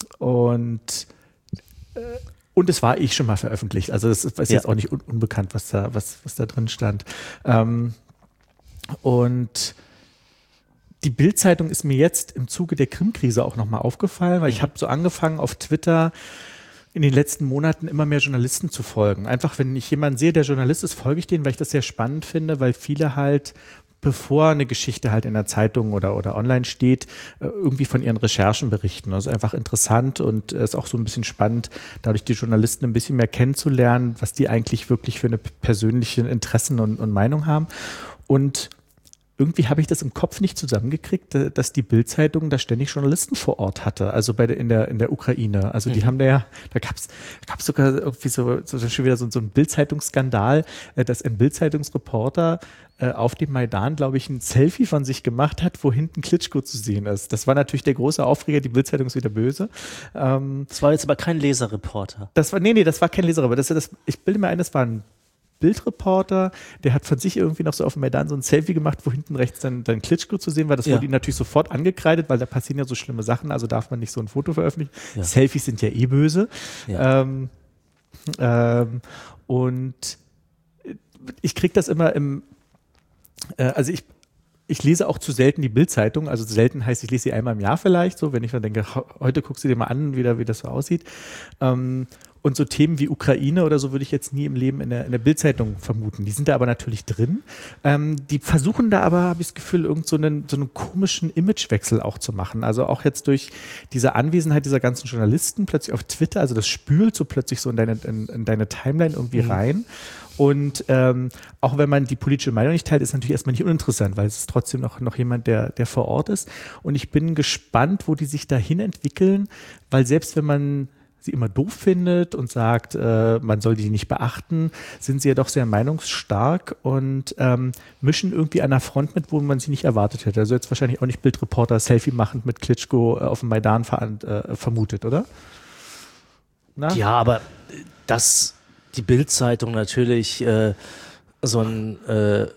S1: Und, äh, und es war ich schon mal veröffentlicht. Also das ist, ist
S2: ja.
S1: jetzt auch nicht un- unbekannt, was da, was, was da drin stand. Ähm, und die Bild-Zeitung ist mir jetzt im Zuge der Krim-Krise auch nochmal aufgefallen, weil ich habe so angefangen auf Twitter in den letzten Monaten immer mehr Journalisten zu folgen. Einfach, wenn ich jemanden sehe, der Journalist ist, folge ich denen, weil ich das sehr spannend finde, weil viele halt bevor eine Geschichte halt in der Zeitung oder, oder online steht, irgendwie von ihren Recherchen berichten. Also einfach interessant und es ist auch so ein bisschen spannend, dadurch die Journalisten ein bisschen mehr kennenzulernen, was die eigentlich wirklich für eine persönliche Interessen und, und Meinung haben. Und irgendwie habe ich das im Kopf nicht zusammengekriegt, dass die Bild-Zeitung da ständig Journalisten vor Ort hatte, also bei der, in der in der Ukraine. Also die mhm. haben da ja, da gab es gab es sogar irgendwie so, so schon wieder so, so ein Bild-Zeitungsskandal, dass ein Bild-Zeitungsreporter äh, auf dem Maidan, glaube ich, ein Selfie von sich gemacht hat, wo hinten Klitschko zu sehen ist. Das war natürlich der große Aufreger, die Bild-Zeitung ist wieder böse.
S2: Ähm, das war jetzt aber kein Leserreporter.
S1: Das war, nee, nee, das war kein Leserreporter. Das, das, ich bilde mir ein, das war ein Bildreporter, der hat von sich irgendwie noch so auf dem Maidan so ein Selfie gemacht, wo hinten rechts dann, dann Klitschko zu sehen war. Das ja. wurde ihm natürlich sofort angekreidet, weil da passieren ja so schlimme Sachen, also darf man nicht so ein Foto veröffentlichen. Ja. Selfies sind ja eh böse. Ja. Ähm, ähm, und ich kriege das immer im, äh, also ich Ich lese auch zu selten die Bild-Zeitung, also selten heißt, ich lese sie einmal im Jahr vielleicht, so, wenn ich dann denke, heute guckst du dir mal an, wie, da, wie das so aussieht. Ähm, und so Themen wie Ukraine oder so würde ich jetzt nie im Leben in der, in der Bild-Zeitung vermuten. Die sind da aber natürlich drin. Ähm, die versuchen da aber, habe ich das Gefühl, irgend so einen, so einen komischen Imagewechsel auch zu machen. Also auch jetzt durch diese Anwesenheit dieser ganzen Journalisten plötzlich auf Twitter, also das spült so plötzlich so in deine, in, in deine Timeline irgendwie mhm. rein. Und ähm, auch wenn man die politische Meinung nicht teilt, ist natürlich erstmal nicht uninteressant, weil es ist trotzdem noch, noch jemand, der, der vor Ort ist. Und ich bin gespannt, wo die sich dahin entwickeln, weil selbst wenn man sie immer doof findet und sagt, äh, man soll die nicht beachten, sind sie ja doch sehr meinungsstark und ähm, mischen irgendwie an einer Front mit, wo man sie nicht erwartet hätte. Also jetzt wahrscheinlich auch nicht Bildreporter Selfie machend mit Klitschko äh, auf dem Maidan ver- äh, vermutet, oder?
S2: Na? Ja, aber das die Bild-Zeitung natürlich äh, so einen äh,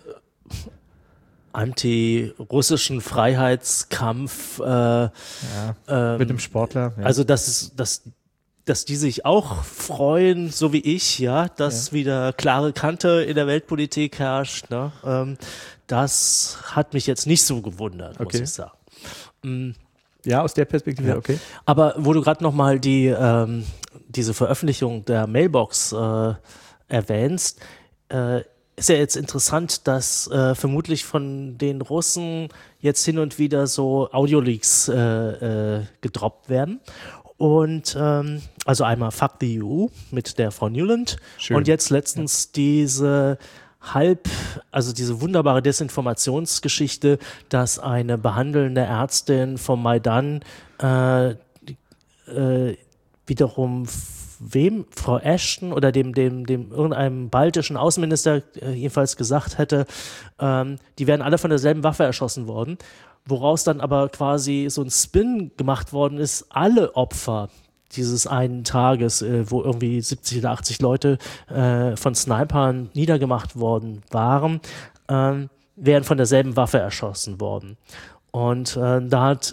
S2: anti-russischen Freiheitskampf äh,
S1: ja,
S2: ähm,
S1: mit dem Sportler. Ja.
S2: Also dass, dass, dass die sich auch freuen, so wie ich, ja, dass ja. wieder klare Kante in der Weltpolitik herrscht. Ne? Ähm, das hat mich jetzt nicht so gewundert,
S1: okay.
S2: muss ich sagen. Mhm.
S1: Ja, aus der Perspektive,
S2: ja.
S1: okay.
S2: Aber wo du gerade nochmal die, ähm, diese Veröffentlichung der Mailbox äh, erwähnst, äh, ist ja jetzt interessant, dass äh, vermutlich von den Russen jetzt hin und wieder so Audio-Leaks äh, äh, gedroppt werden. Und ähm, also einmal Fuck the E U mit der Frau Nuland Schön. Und jetzt letztens ja. diese halb, also diese wunderbare Desinformationsgeschichte, dass eine behandelnde Ärztin vom Maidan äh, äh, wiederum wem, Frau Ashton oder dem, dem, dem irgendeinem baltischen Außenminister äh, jedenfalls gesagt hätte, ähm, die wären alle von derselben Waffe erschossen worden, woraus dann aber quasi so ein Spin gemacht worden ist, alle Opfer dieses einen Tages, äh, wo irgendwie siebzig oder achtzig Leute äh, von Snipern niedergemacht worden waren, äh, wären von derselben Waffe erschossen worden. Und äh, da hat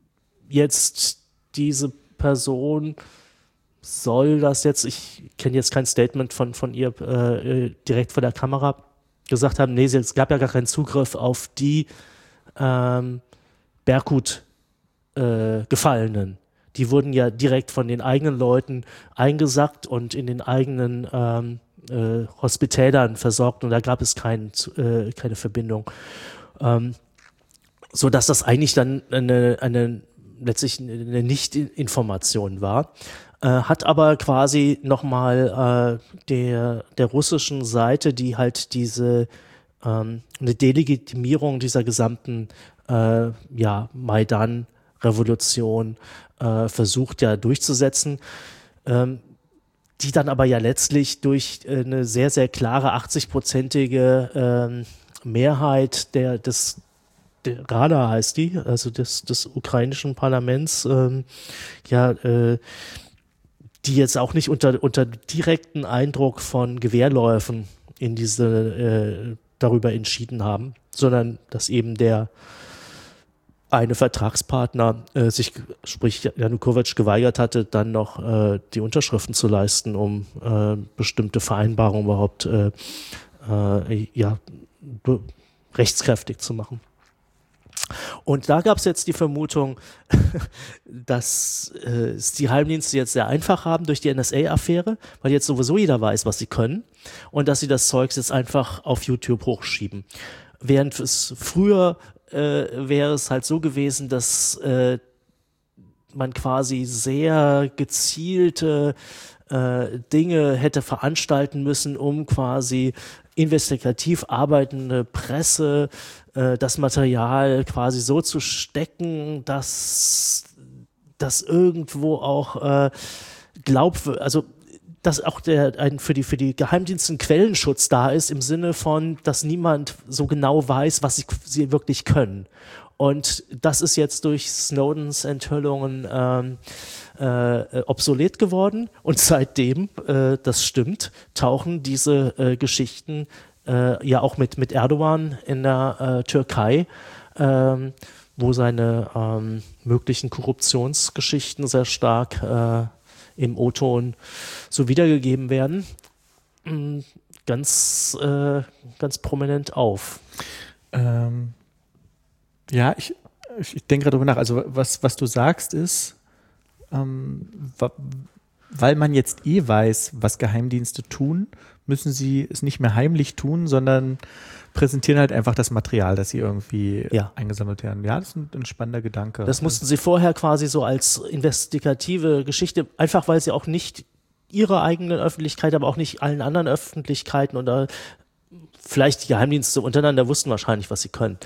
S2: jetzt diese Person, soll das jetzt, ich kenne jetzt kein Statement von, von ihr äh, direkt vor der Kamera, gesagt haben, nee, es gab ja gar keinen Zugriff auf die ähm, Berkut-Gefallenen. Äh, Die wurden ja direkt von den eigenen Leuten eingesackt und in den eigenen ähm, äh, Hospitälern versorgt und da gab es kein, äh, keine Verbindung. Ähm, so dass das eigentlich dann eine, eine letztlich eine Nicht-Information war. Äh, hat aber quasi nochmal äh, der, der russischen Seite, die halt diese ähm, eine Delegitimierung dieser gesamten äh, ja, Maidan-Revolution Äh, versucht ja durchzusetzen, ähm, die dann aber ja letztlich durch äh, eine sehr, sehr klare achtzig-prozentige ähm, Mehrheit der, des, der Rada heißt die, also des, des ukrainischen Parlaments, ähm, ja, äh, die jetzt auch nicht unter, unter direkten Eindruck von Gewehrläufen in diese, äh, darüber entschieden haben, sondern dass eben der eine Vertragspartner äh, sich, sprich Janukowitsch, geweigert hatte, dann noch äh, die Unterschriften zu leisten, um äh, bestimmte Vereinbarungen überhaupt äh, äh, ja, rechtskräftig zu machen. Und da gab es jetzt die Vermutung, dass äh, es die Geheimdienste jetzt sehr einfach haben durch die N S A-Affäre, weil jetzt sowieso jeder weiß, was sie können und dass sie das Zeugs jetzt einfach auf YouTube hochschieben. Während es früher Äh, wäre es halt so gewesen, dass äh, man quasi sehr gezielte äh, Dinge hätte veranstalten müssen, um quasi investigativ arbeitende Presse äh, das Material quasi so zu stecken, dass das irgendwo auch äh, glaubwürdig, also dass auch der ein, für die für die Geheimdienste ein Quellenschutz da ist, im Sinne von, dass niemand so genau weiß, was sie, sie wirklich können. Und das ist jetzt durch Snowdens Enthüllungen ähm, äh, obsolet geworden. Und seitdem, äh, das stimmt, tauchen diese äh, Geschichten äh, ja auch mit, mit Erdogan in der äh, Türkei, ähm, wo seine ähm, möglichen Korruptionsgeschichten sehr stark äh, im O-Ton so wiedergegeben werden, ganz, äh, ganz prominent auf.
S1: Ähm, ja, ich, ich denke gerade darüber nach. Also was, was du sagst ist, ähm, weil man jetzt eh weiß, was Geheimdienste tun, müssen sie es nicht mehr heimlich tun, sondern präsentieren halt einfach das Material, das sie irgendwie
S2: ja.
S1: eingesammelt haben. Ja, das ist ein, ein spannender Gedanke.
S2: Das mussten sie vorher quasi so als investigative Geschichte, einfach weil sie auch nicht ihrer eigenen Öffentlichkeit, aber auch nicht allen anderen Öffentlichkeiten oder vielleicht die Geheimdienste untereinander wussten wahrscheinlich, was sie können.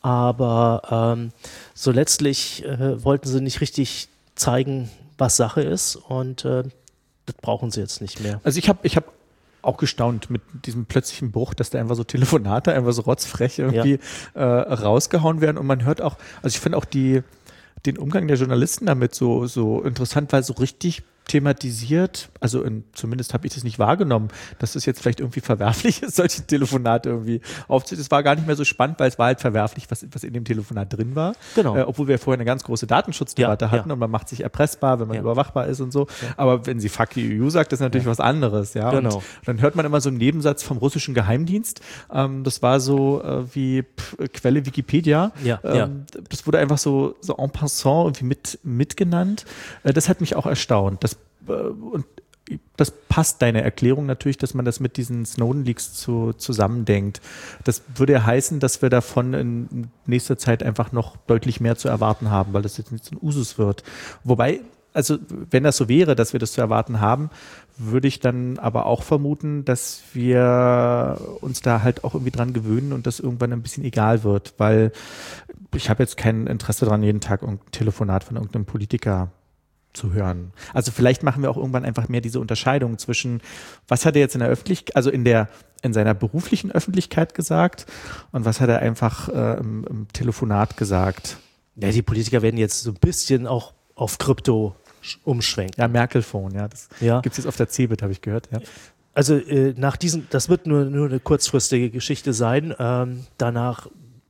S2: Aber ähm, so letztlich äh, wollten sie nicht richtig zeigen, was Sache ist, und äh, das brauchen sie jetzt nicht mehr.
S1: Also ich habe ich hab auch gestaunt mit diesem plötzlichen Bruch, dass da einfach so Telefonate einfach so rotzfrech irgendwie ja. äh, rausgehauen werden, und man hört auch, also ich finde auch die, den Umgang der Journalisten damit so, so interessant, weil so richtig thematisiert, also in, zumindest habe ich das nicht wahrgenommen, dass das jetzt vielleicht irgendwie verwerflich ist, solche Telefonate irgendwie aufzunehmen. Es war gar nicht mehr so spannend, weil es war halt verwerflich, was, was in dem Telefonat drin war.
S2: Genau.
S1: Äh, obwohl wir vorher eine ganz große Datenschutzdebatte
S2: ja,
S1: hatten
S2: ja.
S1: und man macht sich erpressbar, wenn man
S2: ja.
S1: überwachbar ist und so.
S2: Ja.
S1: Aber wenn sie fuck you sagt, das ist natürlich ja. was anderes. Ja.
S2: Genau.
S1: Und dann hört man immer so einen Nebensatz vom russischen Geheimdienst. Ähm, das war so äh, wie pff, Quelle Wikipedia.
S2: Ja.
S1: Ähm,
S2: ja.
S1: Das wurde einfach so, so en passant irgendwie mit, mitgenannt. Äh, das hat mich auch erstaunt. Das Und das passt deine Erklärung natürlich, dass man das mit diesen Snowden-Leaks zu, zusammendenkt. Das würde ja heißen, dass wir davon in nächster Zeit einfach noch deutlich mehr zu erwarten haben, weil das jetzt nicht so ein Usus wird. Wobei, also wenn das so wäre, dass wir das zu erwarten haben, würde ich dann aber auch vermuten, dass wir uns da halt auch irgendwie dran gewöhnen und das irgendwann ein bisschen egal wird, weil ich habe jetzt kein Interesse daran, jeden Tag ein Telefonat von irgendeinem Politiker zu hören. Also vielleicht machen wir auch irgendwann einfach mehr diese Unterscheidung zwischen, was hat er jetzt in der Öffentlichkeit, also in der in seiner beruflichen Öffentlichkeit gesagt, und was hat er einfach äh, im, im Telefonat gesagt.
S2: Ja, die Politiker werden jetzt so ein bisschen auch auf Krypto umschwenken.
S1: Ja, Merkel-Phone, ja, das
S2: ja.
S1: gibt es jetzt auf der Cebit, habe ich gehört. Ja.
S2: Also äh, nach diesem, das wird nur, nur eine kurzfristige Geschichte sein. Ähm, danach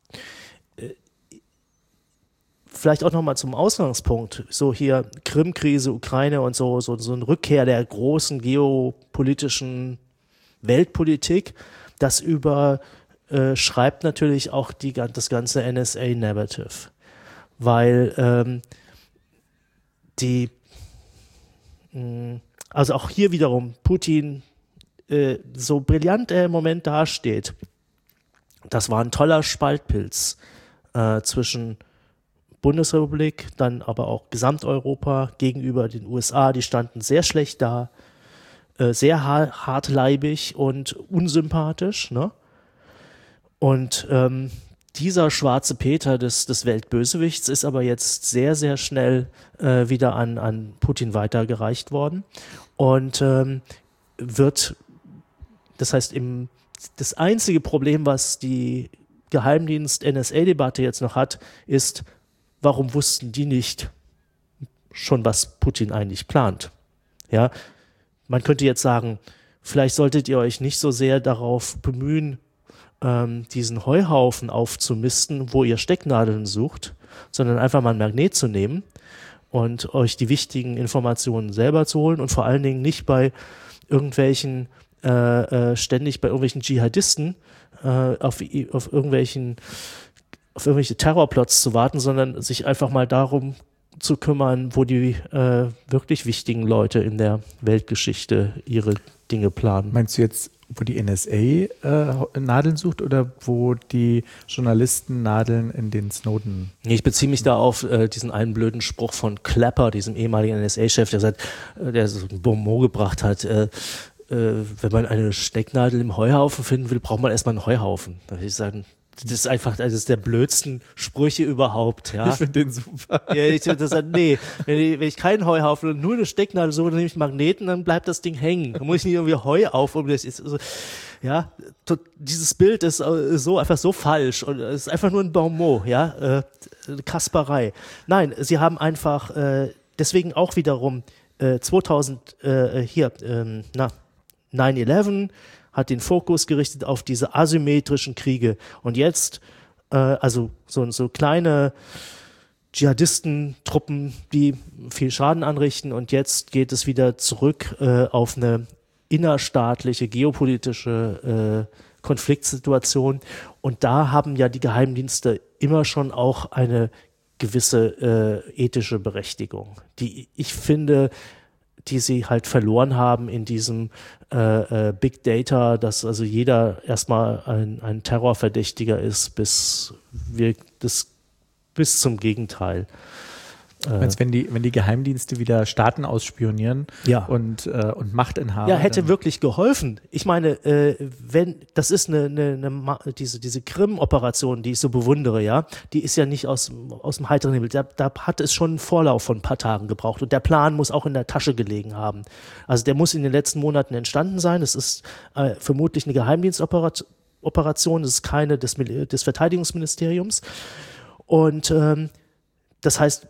S2: vielleicht auch nochmal zum Ausgangspunkt, so hier Krim-Krise, Ukraine und so, so, so eine Rückkehr der großen geopolitischen Weltpolitik, das überschreibt äh, natürlich auch die, das ganze N S A-Narrative, weil ähm, die, mh, also auch hier wiederum Putin, äh, so brillant er im Moment dasteht, das war ein toller Spaltpilz äh, zwischen Bundesrepublik, dann aber auch Gesamteuropa gegenüber den U S A, die standen sehr schlecht da, äh, sehr ha- hartleibig und unsympathisch, ne? Und ähm, dieser schwarze Peter des, des Weltbösewichts ist aber jetzt sehr, sehr schnell äh, wieder an, an Putin weitergereicht worden und ähm, wird, das heißt, im, das einzige Problem, was die Geheimdienst-N S A-Debatte jetzt noch hat, ist, warum wussten die nicht schon, was Putin eigentlich plant? Ja, man könnte jetzt sagen, vielleicht solltet ihr euch nicht so sehr darauf bemühen, ähm, diesen Heuhaufen aufzumisten, wo ihr Stecknadeln sucht, sondern einfach mal ein Magnet zu nehmen und euch die wichtigen Informationen selber zu holen und vor allen Dingen nicht bei irgendwelchen, äh, äh, ständig bei irgendwelchen Dschihadisten äh, auf, auf irgendwelchen auf irgendwelche Terrorplots zu warten, sondern sich einfach mal darum zu kümmern, wo die äh, wirklich wichtigen Leute in der Weltgeschichte ihre Dinge planen.
S1: Meinst du jetzt, wo die N S A äh, Nadeln sucht oder wo die Journalisten Nadeln in den Snowden?
S2: Ich beziehe mich da auf äh, diesen einen blöden Spruch von Clapper, diesem ehemaligen N S A-Chef, der, sagt, äh, der so ein Bonmot gebracht hat, äh, äh, wenn man eine Stecknadel im Heuhaufen finden will, braucht man erstmal einen Heuhaufen. Da würde ich sagen, das ist einfach eines der blödsten Sprüche überhaupt. Ja?
S1: Ich finde den super.
S2: Ja, ich würde sagen, nee, wenn ich, wenn ich keinen Heuhaufen und nur eine Stecknadel suche, dann nehme ich einen Magneten, dann bleibt das Ding hängen. Da muss ich nicht irgendwie Heu auf, um das ist, also, ja, to, dieses Bild ist äh, so einfach so falsch und es ist einfach nur ein Bonmot, ja, äh, eine Kasperei. Nein, sie haben einfach äh, deswegen auch wiederum äh, zweitausend äh, hier, ähm, na, nine eleven hat den Fokus gerichtet auf diese asymmetrischen Kriege. Und jetzt, äh, also so, so kleine Dschihadistentruppen, die viel Schaden anrichten. Und jetzt geht es wieder zurück äh, auf eine innerstaatliche, geopolitische äh, Konfliktsituation. Und da haben ja die Geheimdienste immer schon auch eine gewisse äh, ethische Berechtigung, die ich finde, die sie halt verloren haben in diesem äh, äh, Big Data, dass also jeder erstmal ein, ein Terrorverdächtiger ist, bis wir das bis zum Gegenteil.
S1: Als wenn die, wenn die Geheimdienste wieder Staaten ausspionieren
S2: ja.
S1: und, äh, und Machtinhaber.
S2: Ja, hätte wirklich geholfen. Ich meine, äh, wenn, das ist eine, eine, eine diese, diese Krim-Operation, die ich so bewundere, ja, die ist ja nicht aus, aus dem heiteren Himmel. Da, da hat es schon einen Vorlauf von ein paar Tagen gebraucht und der Plan muss auch in der Tasche gelegen haben. Also der muss in den letzten Monaten entstanden sein. Es ist äh, vermutlich eine Geheimdienstoperation, es ist keine des, des Verteidigungsministeriums. Und ähm, das heißt,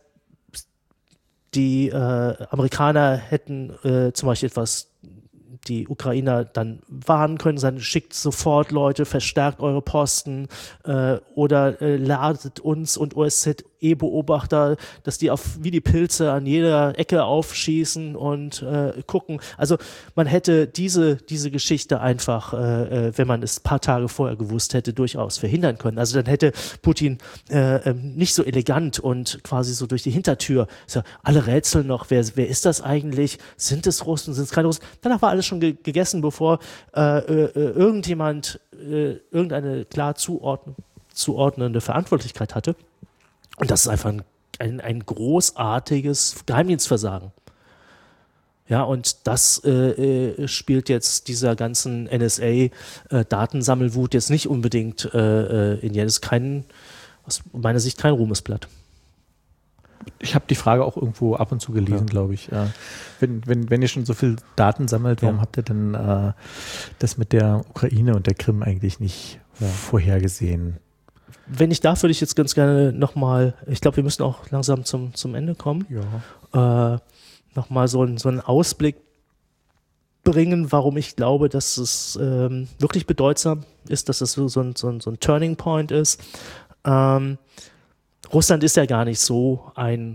S2: die äh, Amerikaner hätten äh, zum Beispiel etwas, die Ukrainer dann warnen können, sagen, schickt sofort Leute, verstärkt eure Posten äh, oder äh, ladet uns und O S Z E-Beobachter, dass die auf wie die Pilze an jeder Ecke aufschießen und äh, gucken. Also man hätte diese, diese Geschichte einfach, äh, wenn man es ein paar Tage vorher gewusst hätte, durchaus verhindern können. Also dann hätte Putin äh, nicht so elegant und quasi so durch die Hintertür, so, alle rätseln noch, wer, wer ist das eigentlich? Sind es Russen, sind es keine Russen? Danach war alles schon ge- gegessen, bevor äh, äh, irgendjemand äh, irgendeine klar zuordnen, zuordnende Verantwortlichkeit hatte. Und das ist einfach ein, ein, ein großartiges Geheimdienstversagen. Ja, und das äh, äh, spielt jetzt dieser ganzen N S A-Datensammelwut äh, jetzt nicht unbedingt äh, in ja, das ist kein, aus meiner Sicht kein Ruhmesblatt.
S1: Ich habe die Frage auch irgendwo ab und zu gelesen, ja. glaube ich. Ja. Wenn, wenn, wenn ihr schon so viel Daten sammelt, warum ja. habt ihr denn äh, das mit der Ukraine und der Krim eigentlich nicht ja. vorhergesehen?
S2: Wenn ich darf, würde ich jetzt ganz gerne nochmal, ich glaube, wir müssen auch langsam zum, zum Ende kommen, ja. äh, nochmal so, ein, so einen Ausblick bringen, warum ich glaube, dass es ähm, wirklich bedeutsam ist, dass es so, so, ein, so, ein, so ein Turning Point ist. Ähm, Russland ist ja gar nicht so ein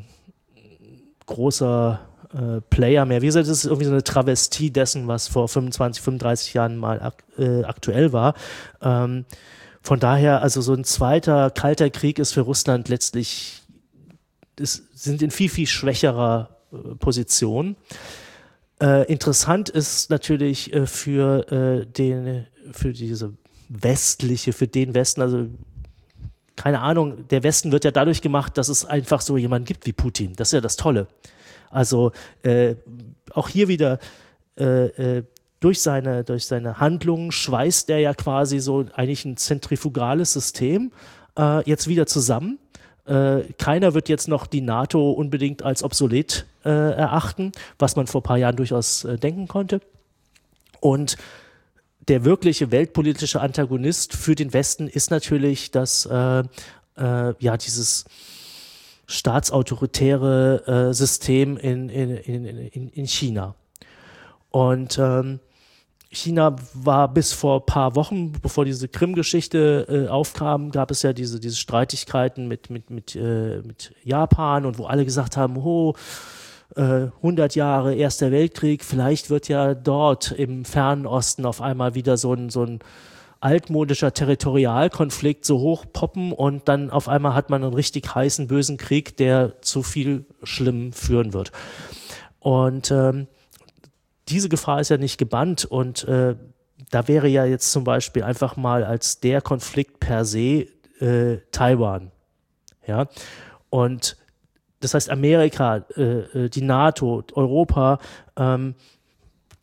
S2: großer äh, Player mehr. Wie gesagt, das ist irgendwie so eine Travestie dessen, was vor fünfundzwanzig, fünfunddreißig Jahren mal ak- äh, aktuell war. Ähm, Von daher, also so ein zweiter kalter Krieg ist für Russland letztlich, es sind in viel, viel schwächerer äh, Position. Äh, interessant ist natürlich äh, für äh, den, für diese westliche, für den Westen, also keine Ahnung, der Westen wird ja dadurch gemacht, dass es einfach so jemanden gibt wie Putin. Das ist ja das Tolle. Also äh, auch hier wieder äh, äh, Durch seine, durch seine Handlungen schweißt er ja quasi so eigentlich ein zentrifugales System äh, jetzt wieder zusammen. Äh, keiner wird jetzt noch die NATO unbedingt als obsolet äh, erachten, was man vor ein paar Jahren durchaus äh, denken konnte. Und der wirkliche weltpolitische Antagonist für den Westen ist natürlich das, äh, äh, ja, dieses staatsautoritäre äh, System in, in, in, in China. Und ähm, China war bis vor ein paar Wochen, bevor diese Krim-Geschichte äh, aufkam, gab es ja diese, diese Streitigkeiten mit, mit, mit, äh, mit Japan und wo alle gesagt haben, oh, äh, hundert Jahre Erster Weltkrieg, vielleicht wird ja dort im Fernen Osten auf einmal wieder so ein, so ein altmodischer Territorialkonflikt so hochpoppen und dann auf einmal hat man einen richtig heißen, bösen Krieg, der zu viel Schlimm führen wird. Und ähm, diese Gefahr ist ja nicht gebannt und äh, da wäre ja jetzt zum Beispiel einfach mal als der Konflikt per se äh, Taiwan. Ja? Und das heißt Amerika, äh, die NATO, Europa, ähm,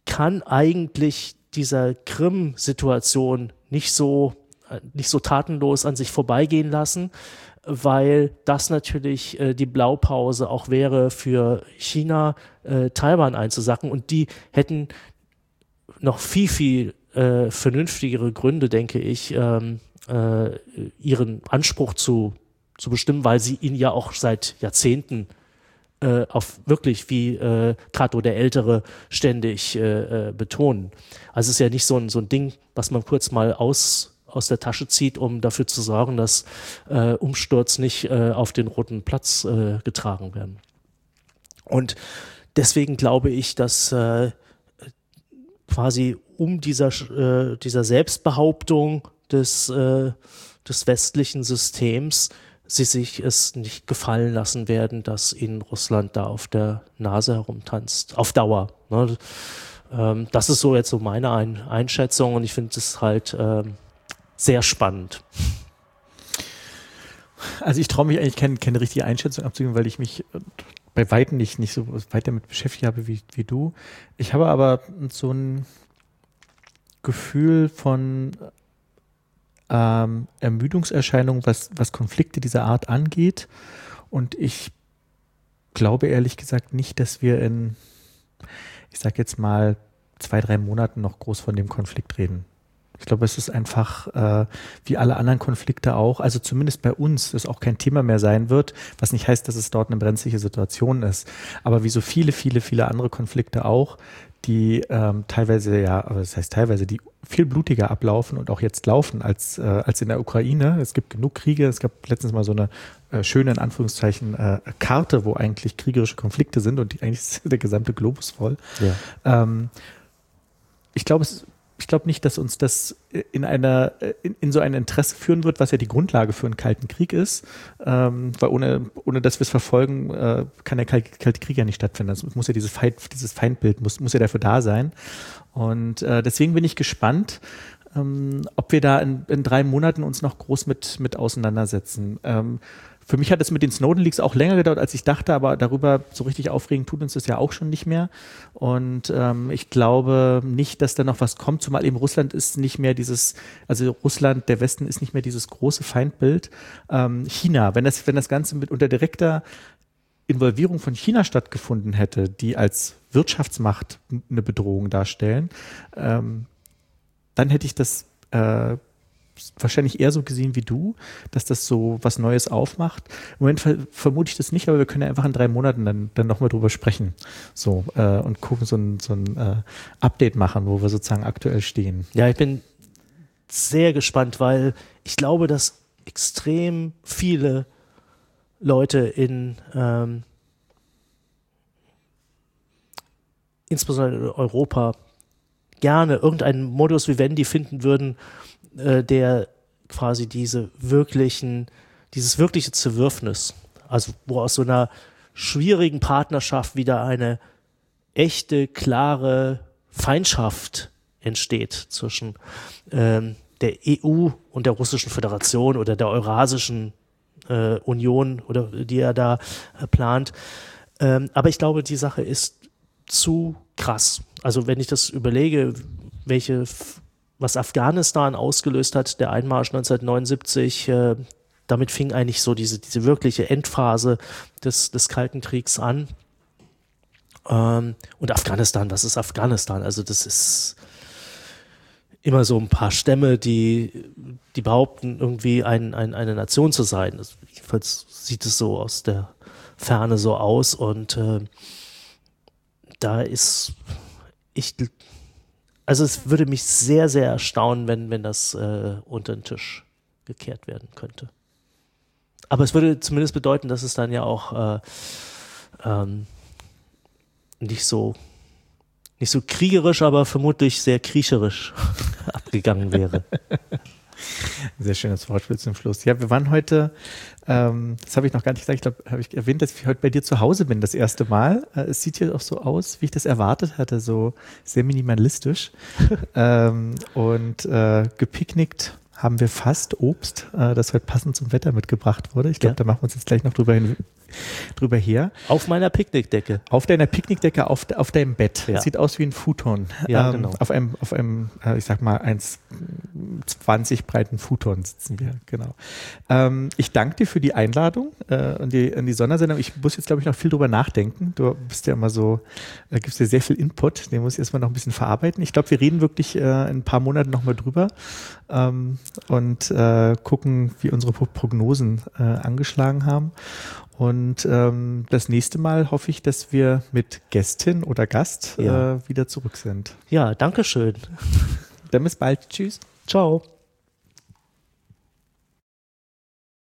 S2: kann eigentlich dieser Krim-Situation nicht so, nicht so tatenlos an sich vorbeigehen lassen, weil das natürlich äh, die Blaupause auch wäre für China, äh, Taiwan einzusacken. Und die hätten noch viel, viel äh, vernünftigere Gründe, denke ich, ähm, äh, ihren Anspruch zu, zu bestimmen, weil sie ihn ja auch seit Jahrzehnten äh, auf wirklich wie äh, Cato der Ältere ständig äh, äh, betonen. Also es ist ja nicht so ein, so ein Ding, was man kurz mal aus aus der Tasche zieht, um dafür zu sorgen, dass äh, Umsturz nicht äh, auf den Roten Platz äh, getragen werden. Und deswegen glaube ich, dass äh, quasi um dieser, äh, dieser Selbstbehauptung des, äh, des westlichen Systems sie sich es nicht gefallen lassen werden, dass ihnen Russland da auf der Nase herumtanzt. Auf Dauer. Ne? Ähm, das ist so jetzt so meine Ein- Einschätzung und ich finde es halt ähm, sehr spannend.
S1: Also ich traue mich eigentlich keine, keine richtige Einschätzung abzugeben, weil ich mich bei Weitem nicht, nicht so weit damit beschäftigt habe wie, wie du. Ich habe aber so ein Gefühl von ähm, Ermüdungserscheinungen, was, was Konflikte dieser Art angeht. Und ich glaube ehrlich gesagt nicht, dass wir in, ich sag jetzt mal, zwei, drei Monaten noch groß von dem Konflikt reden. Ich glaube, es ist einfach, äh, wie alle anderen Konflikte auch, also zumindest bei uns, es auch kein Thema mehr sein wird, was nicht heißt, dass es dort eine brenzliche Situation ist. Aber wie so viele, viele, viele andere Konflikte auch, die ähm, teilweise, ja, aber das heißt teilweise, die viel blutiger ablaufen und auch jetzt laufen als, äh, als in der Ukraine. Es gibt genug Kriege. Es gab letztens mal so eine äh, schöne, in Anführungszeichen, äh, Karte, wo eigentlich kriegerische Konflikte sind und die, eigentlich ist der gesamte Globus voll. Ja. Ähm, ich glaube, es Ich glaube nicht, dass uns das in einer in, in so ein Interesse führen wird, was ja die Grundlage für einen Kalten Krieg ist, ähm, weil ohne ohne dass wir es verfolgen, äh, kann der Kalte, Kalte Krieg ja nicht stattfinden. Es muss ja dieses Feind, dieses Feindbild muss muss ja dafür da sein. Und äh, deswegen bin ich gespannt, ähm, ob wir da in, in drei Monaten uns noch groß mit mit auseinandersetzen. Ähm, Für mich hat es mit den Snowden-Leaks auch länger gedauert, als ich dachte, aber darüber so richtig aufregen tut uns das ja auch schon nicht mehr. Und ähm, ich glaube nicht, dass da noch was kommt, zumal eben Russland ist nicht mehr dieses, also Russland, der Westen ist nicht mehr dieses große Feindbild. Ähm, China, wenn das, wenn das Ganze mit unter direkter Involvierung von China stattgefunden hätte, die als Wirtschaftsmacht eine Bedrohung darstellen, ähm, dann hätte ich das äh, wahrscheinlich eher so gesehen wie du, dass das so was Neues aufmacht. Im Moment ver- vermute ich das nicht, aber wir können ja einfach in drei Monaten dann, dann nochmal drüber sprechen so äh, und gucken, so ein, so ein äh, Update machen, wo wir sozusagen aktuell stehen.
S2: Ja, ich bin sehr gespannt, weil ich glaube, dass extrem viele Leute in ähm, insbesondere in Europa gerne irgendeinen Modus vivendi finden würden, der quasi diese wirklichen, dieses wirkliche Zerwürfnis, also wo aus so einer schwierigen Partnerschaft wieder eine echte, klare Feindschaft entsteht zwischen ähm, der E U und der Russischen Föderation oder der Eurasischen äh, Union, oder die er da äh, plant. Ähm, aber ich glaube, die Sache ist zu krass. Also wenn ich das überlege, welche was Afghanistan ausgelöst hat, der Einmarsch neunzehnhundertneunundsiebzig, äh, damit fing eigentlich so diese, diese wirkliche Endphase des, des Kalten Kriegs an. Ähm, und Afghanistan, was ist Afghanistan? Also das ist immer so ein paar Stämme, die, die behaupten, irgendwie ein, ein, eine Nation zu sein. Also jedenfalls sieht es so aus der Ferne so aus und äh, da ist, ich Also es würde mich sehr, sehr erstaunen, wenn, wenn das äh, unter den Tisch gekehrt werden könnte. Aber es würde zumindest bedeuten, dass es dann ja auch äh, ähm, nicht so nicht so kriegerisch, aber vermutlich sehr kriecherisch abgegangen wäre.
S1: Sehr schönes Wortspiel zum Schluss. Ja, wir waren heute, ähm, das habe ich noch gar nicht gesagt, ich glaube, habe ich erwähnt, dass ich heute bei dir zu Hause bin, das erste Mal. Äh, es sieht hier auch so aus, wie ich das erwartet hatte, so sehr minimalistisch. ähm, und äh, gepicknickt haben wir fast Obst, äh, das heute passend zum Wetter mitgebracht wurde. Ich glaube, ja. Da machen wir uns jetzt gleich noch drüber hin, drüber her.
S2: Auf meiner Picknickdecke.
S1: Auf deiner Picknickdecke, auf, auf deinem Bett.
S2: Ja.
S1: Sieht aus wie ein Futon.
S2: Ja,
S1: ähm,
S2: genau.
S1: Auf einem, auf einem äh, ich sag mal, eins zwanzig breiten Futon sitzen wir, genau. Ähm, ich danke dir für die Einladung äh, an, die, an die Sondersendung. Ich muss jetzt, glaube ich, noch viel drüber nachdenken. Du bist ja immer so, da gibst dir sehr viel Input, den muss ich erstmal noch ein bisschen verarbeiten. Ich glaube, wir reden wirklich äh, in ein paar Monaten nochmal drüber ähm, und äh, gucken, wie unsere Prognosen äh, angeschlagen haben. Und ähm, das nächste Mal hoffe ich, dass wir mit Gästin oder Gast
S2: ja.
S1: äh, wieder zurück sind.
S2: Ja, danke schön.
S1: Dann bis bald. Tschüss.
S2: Ciao.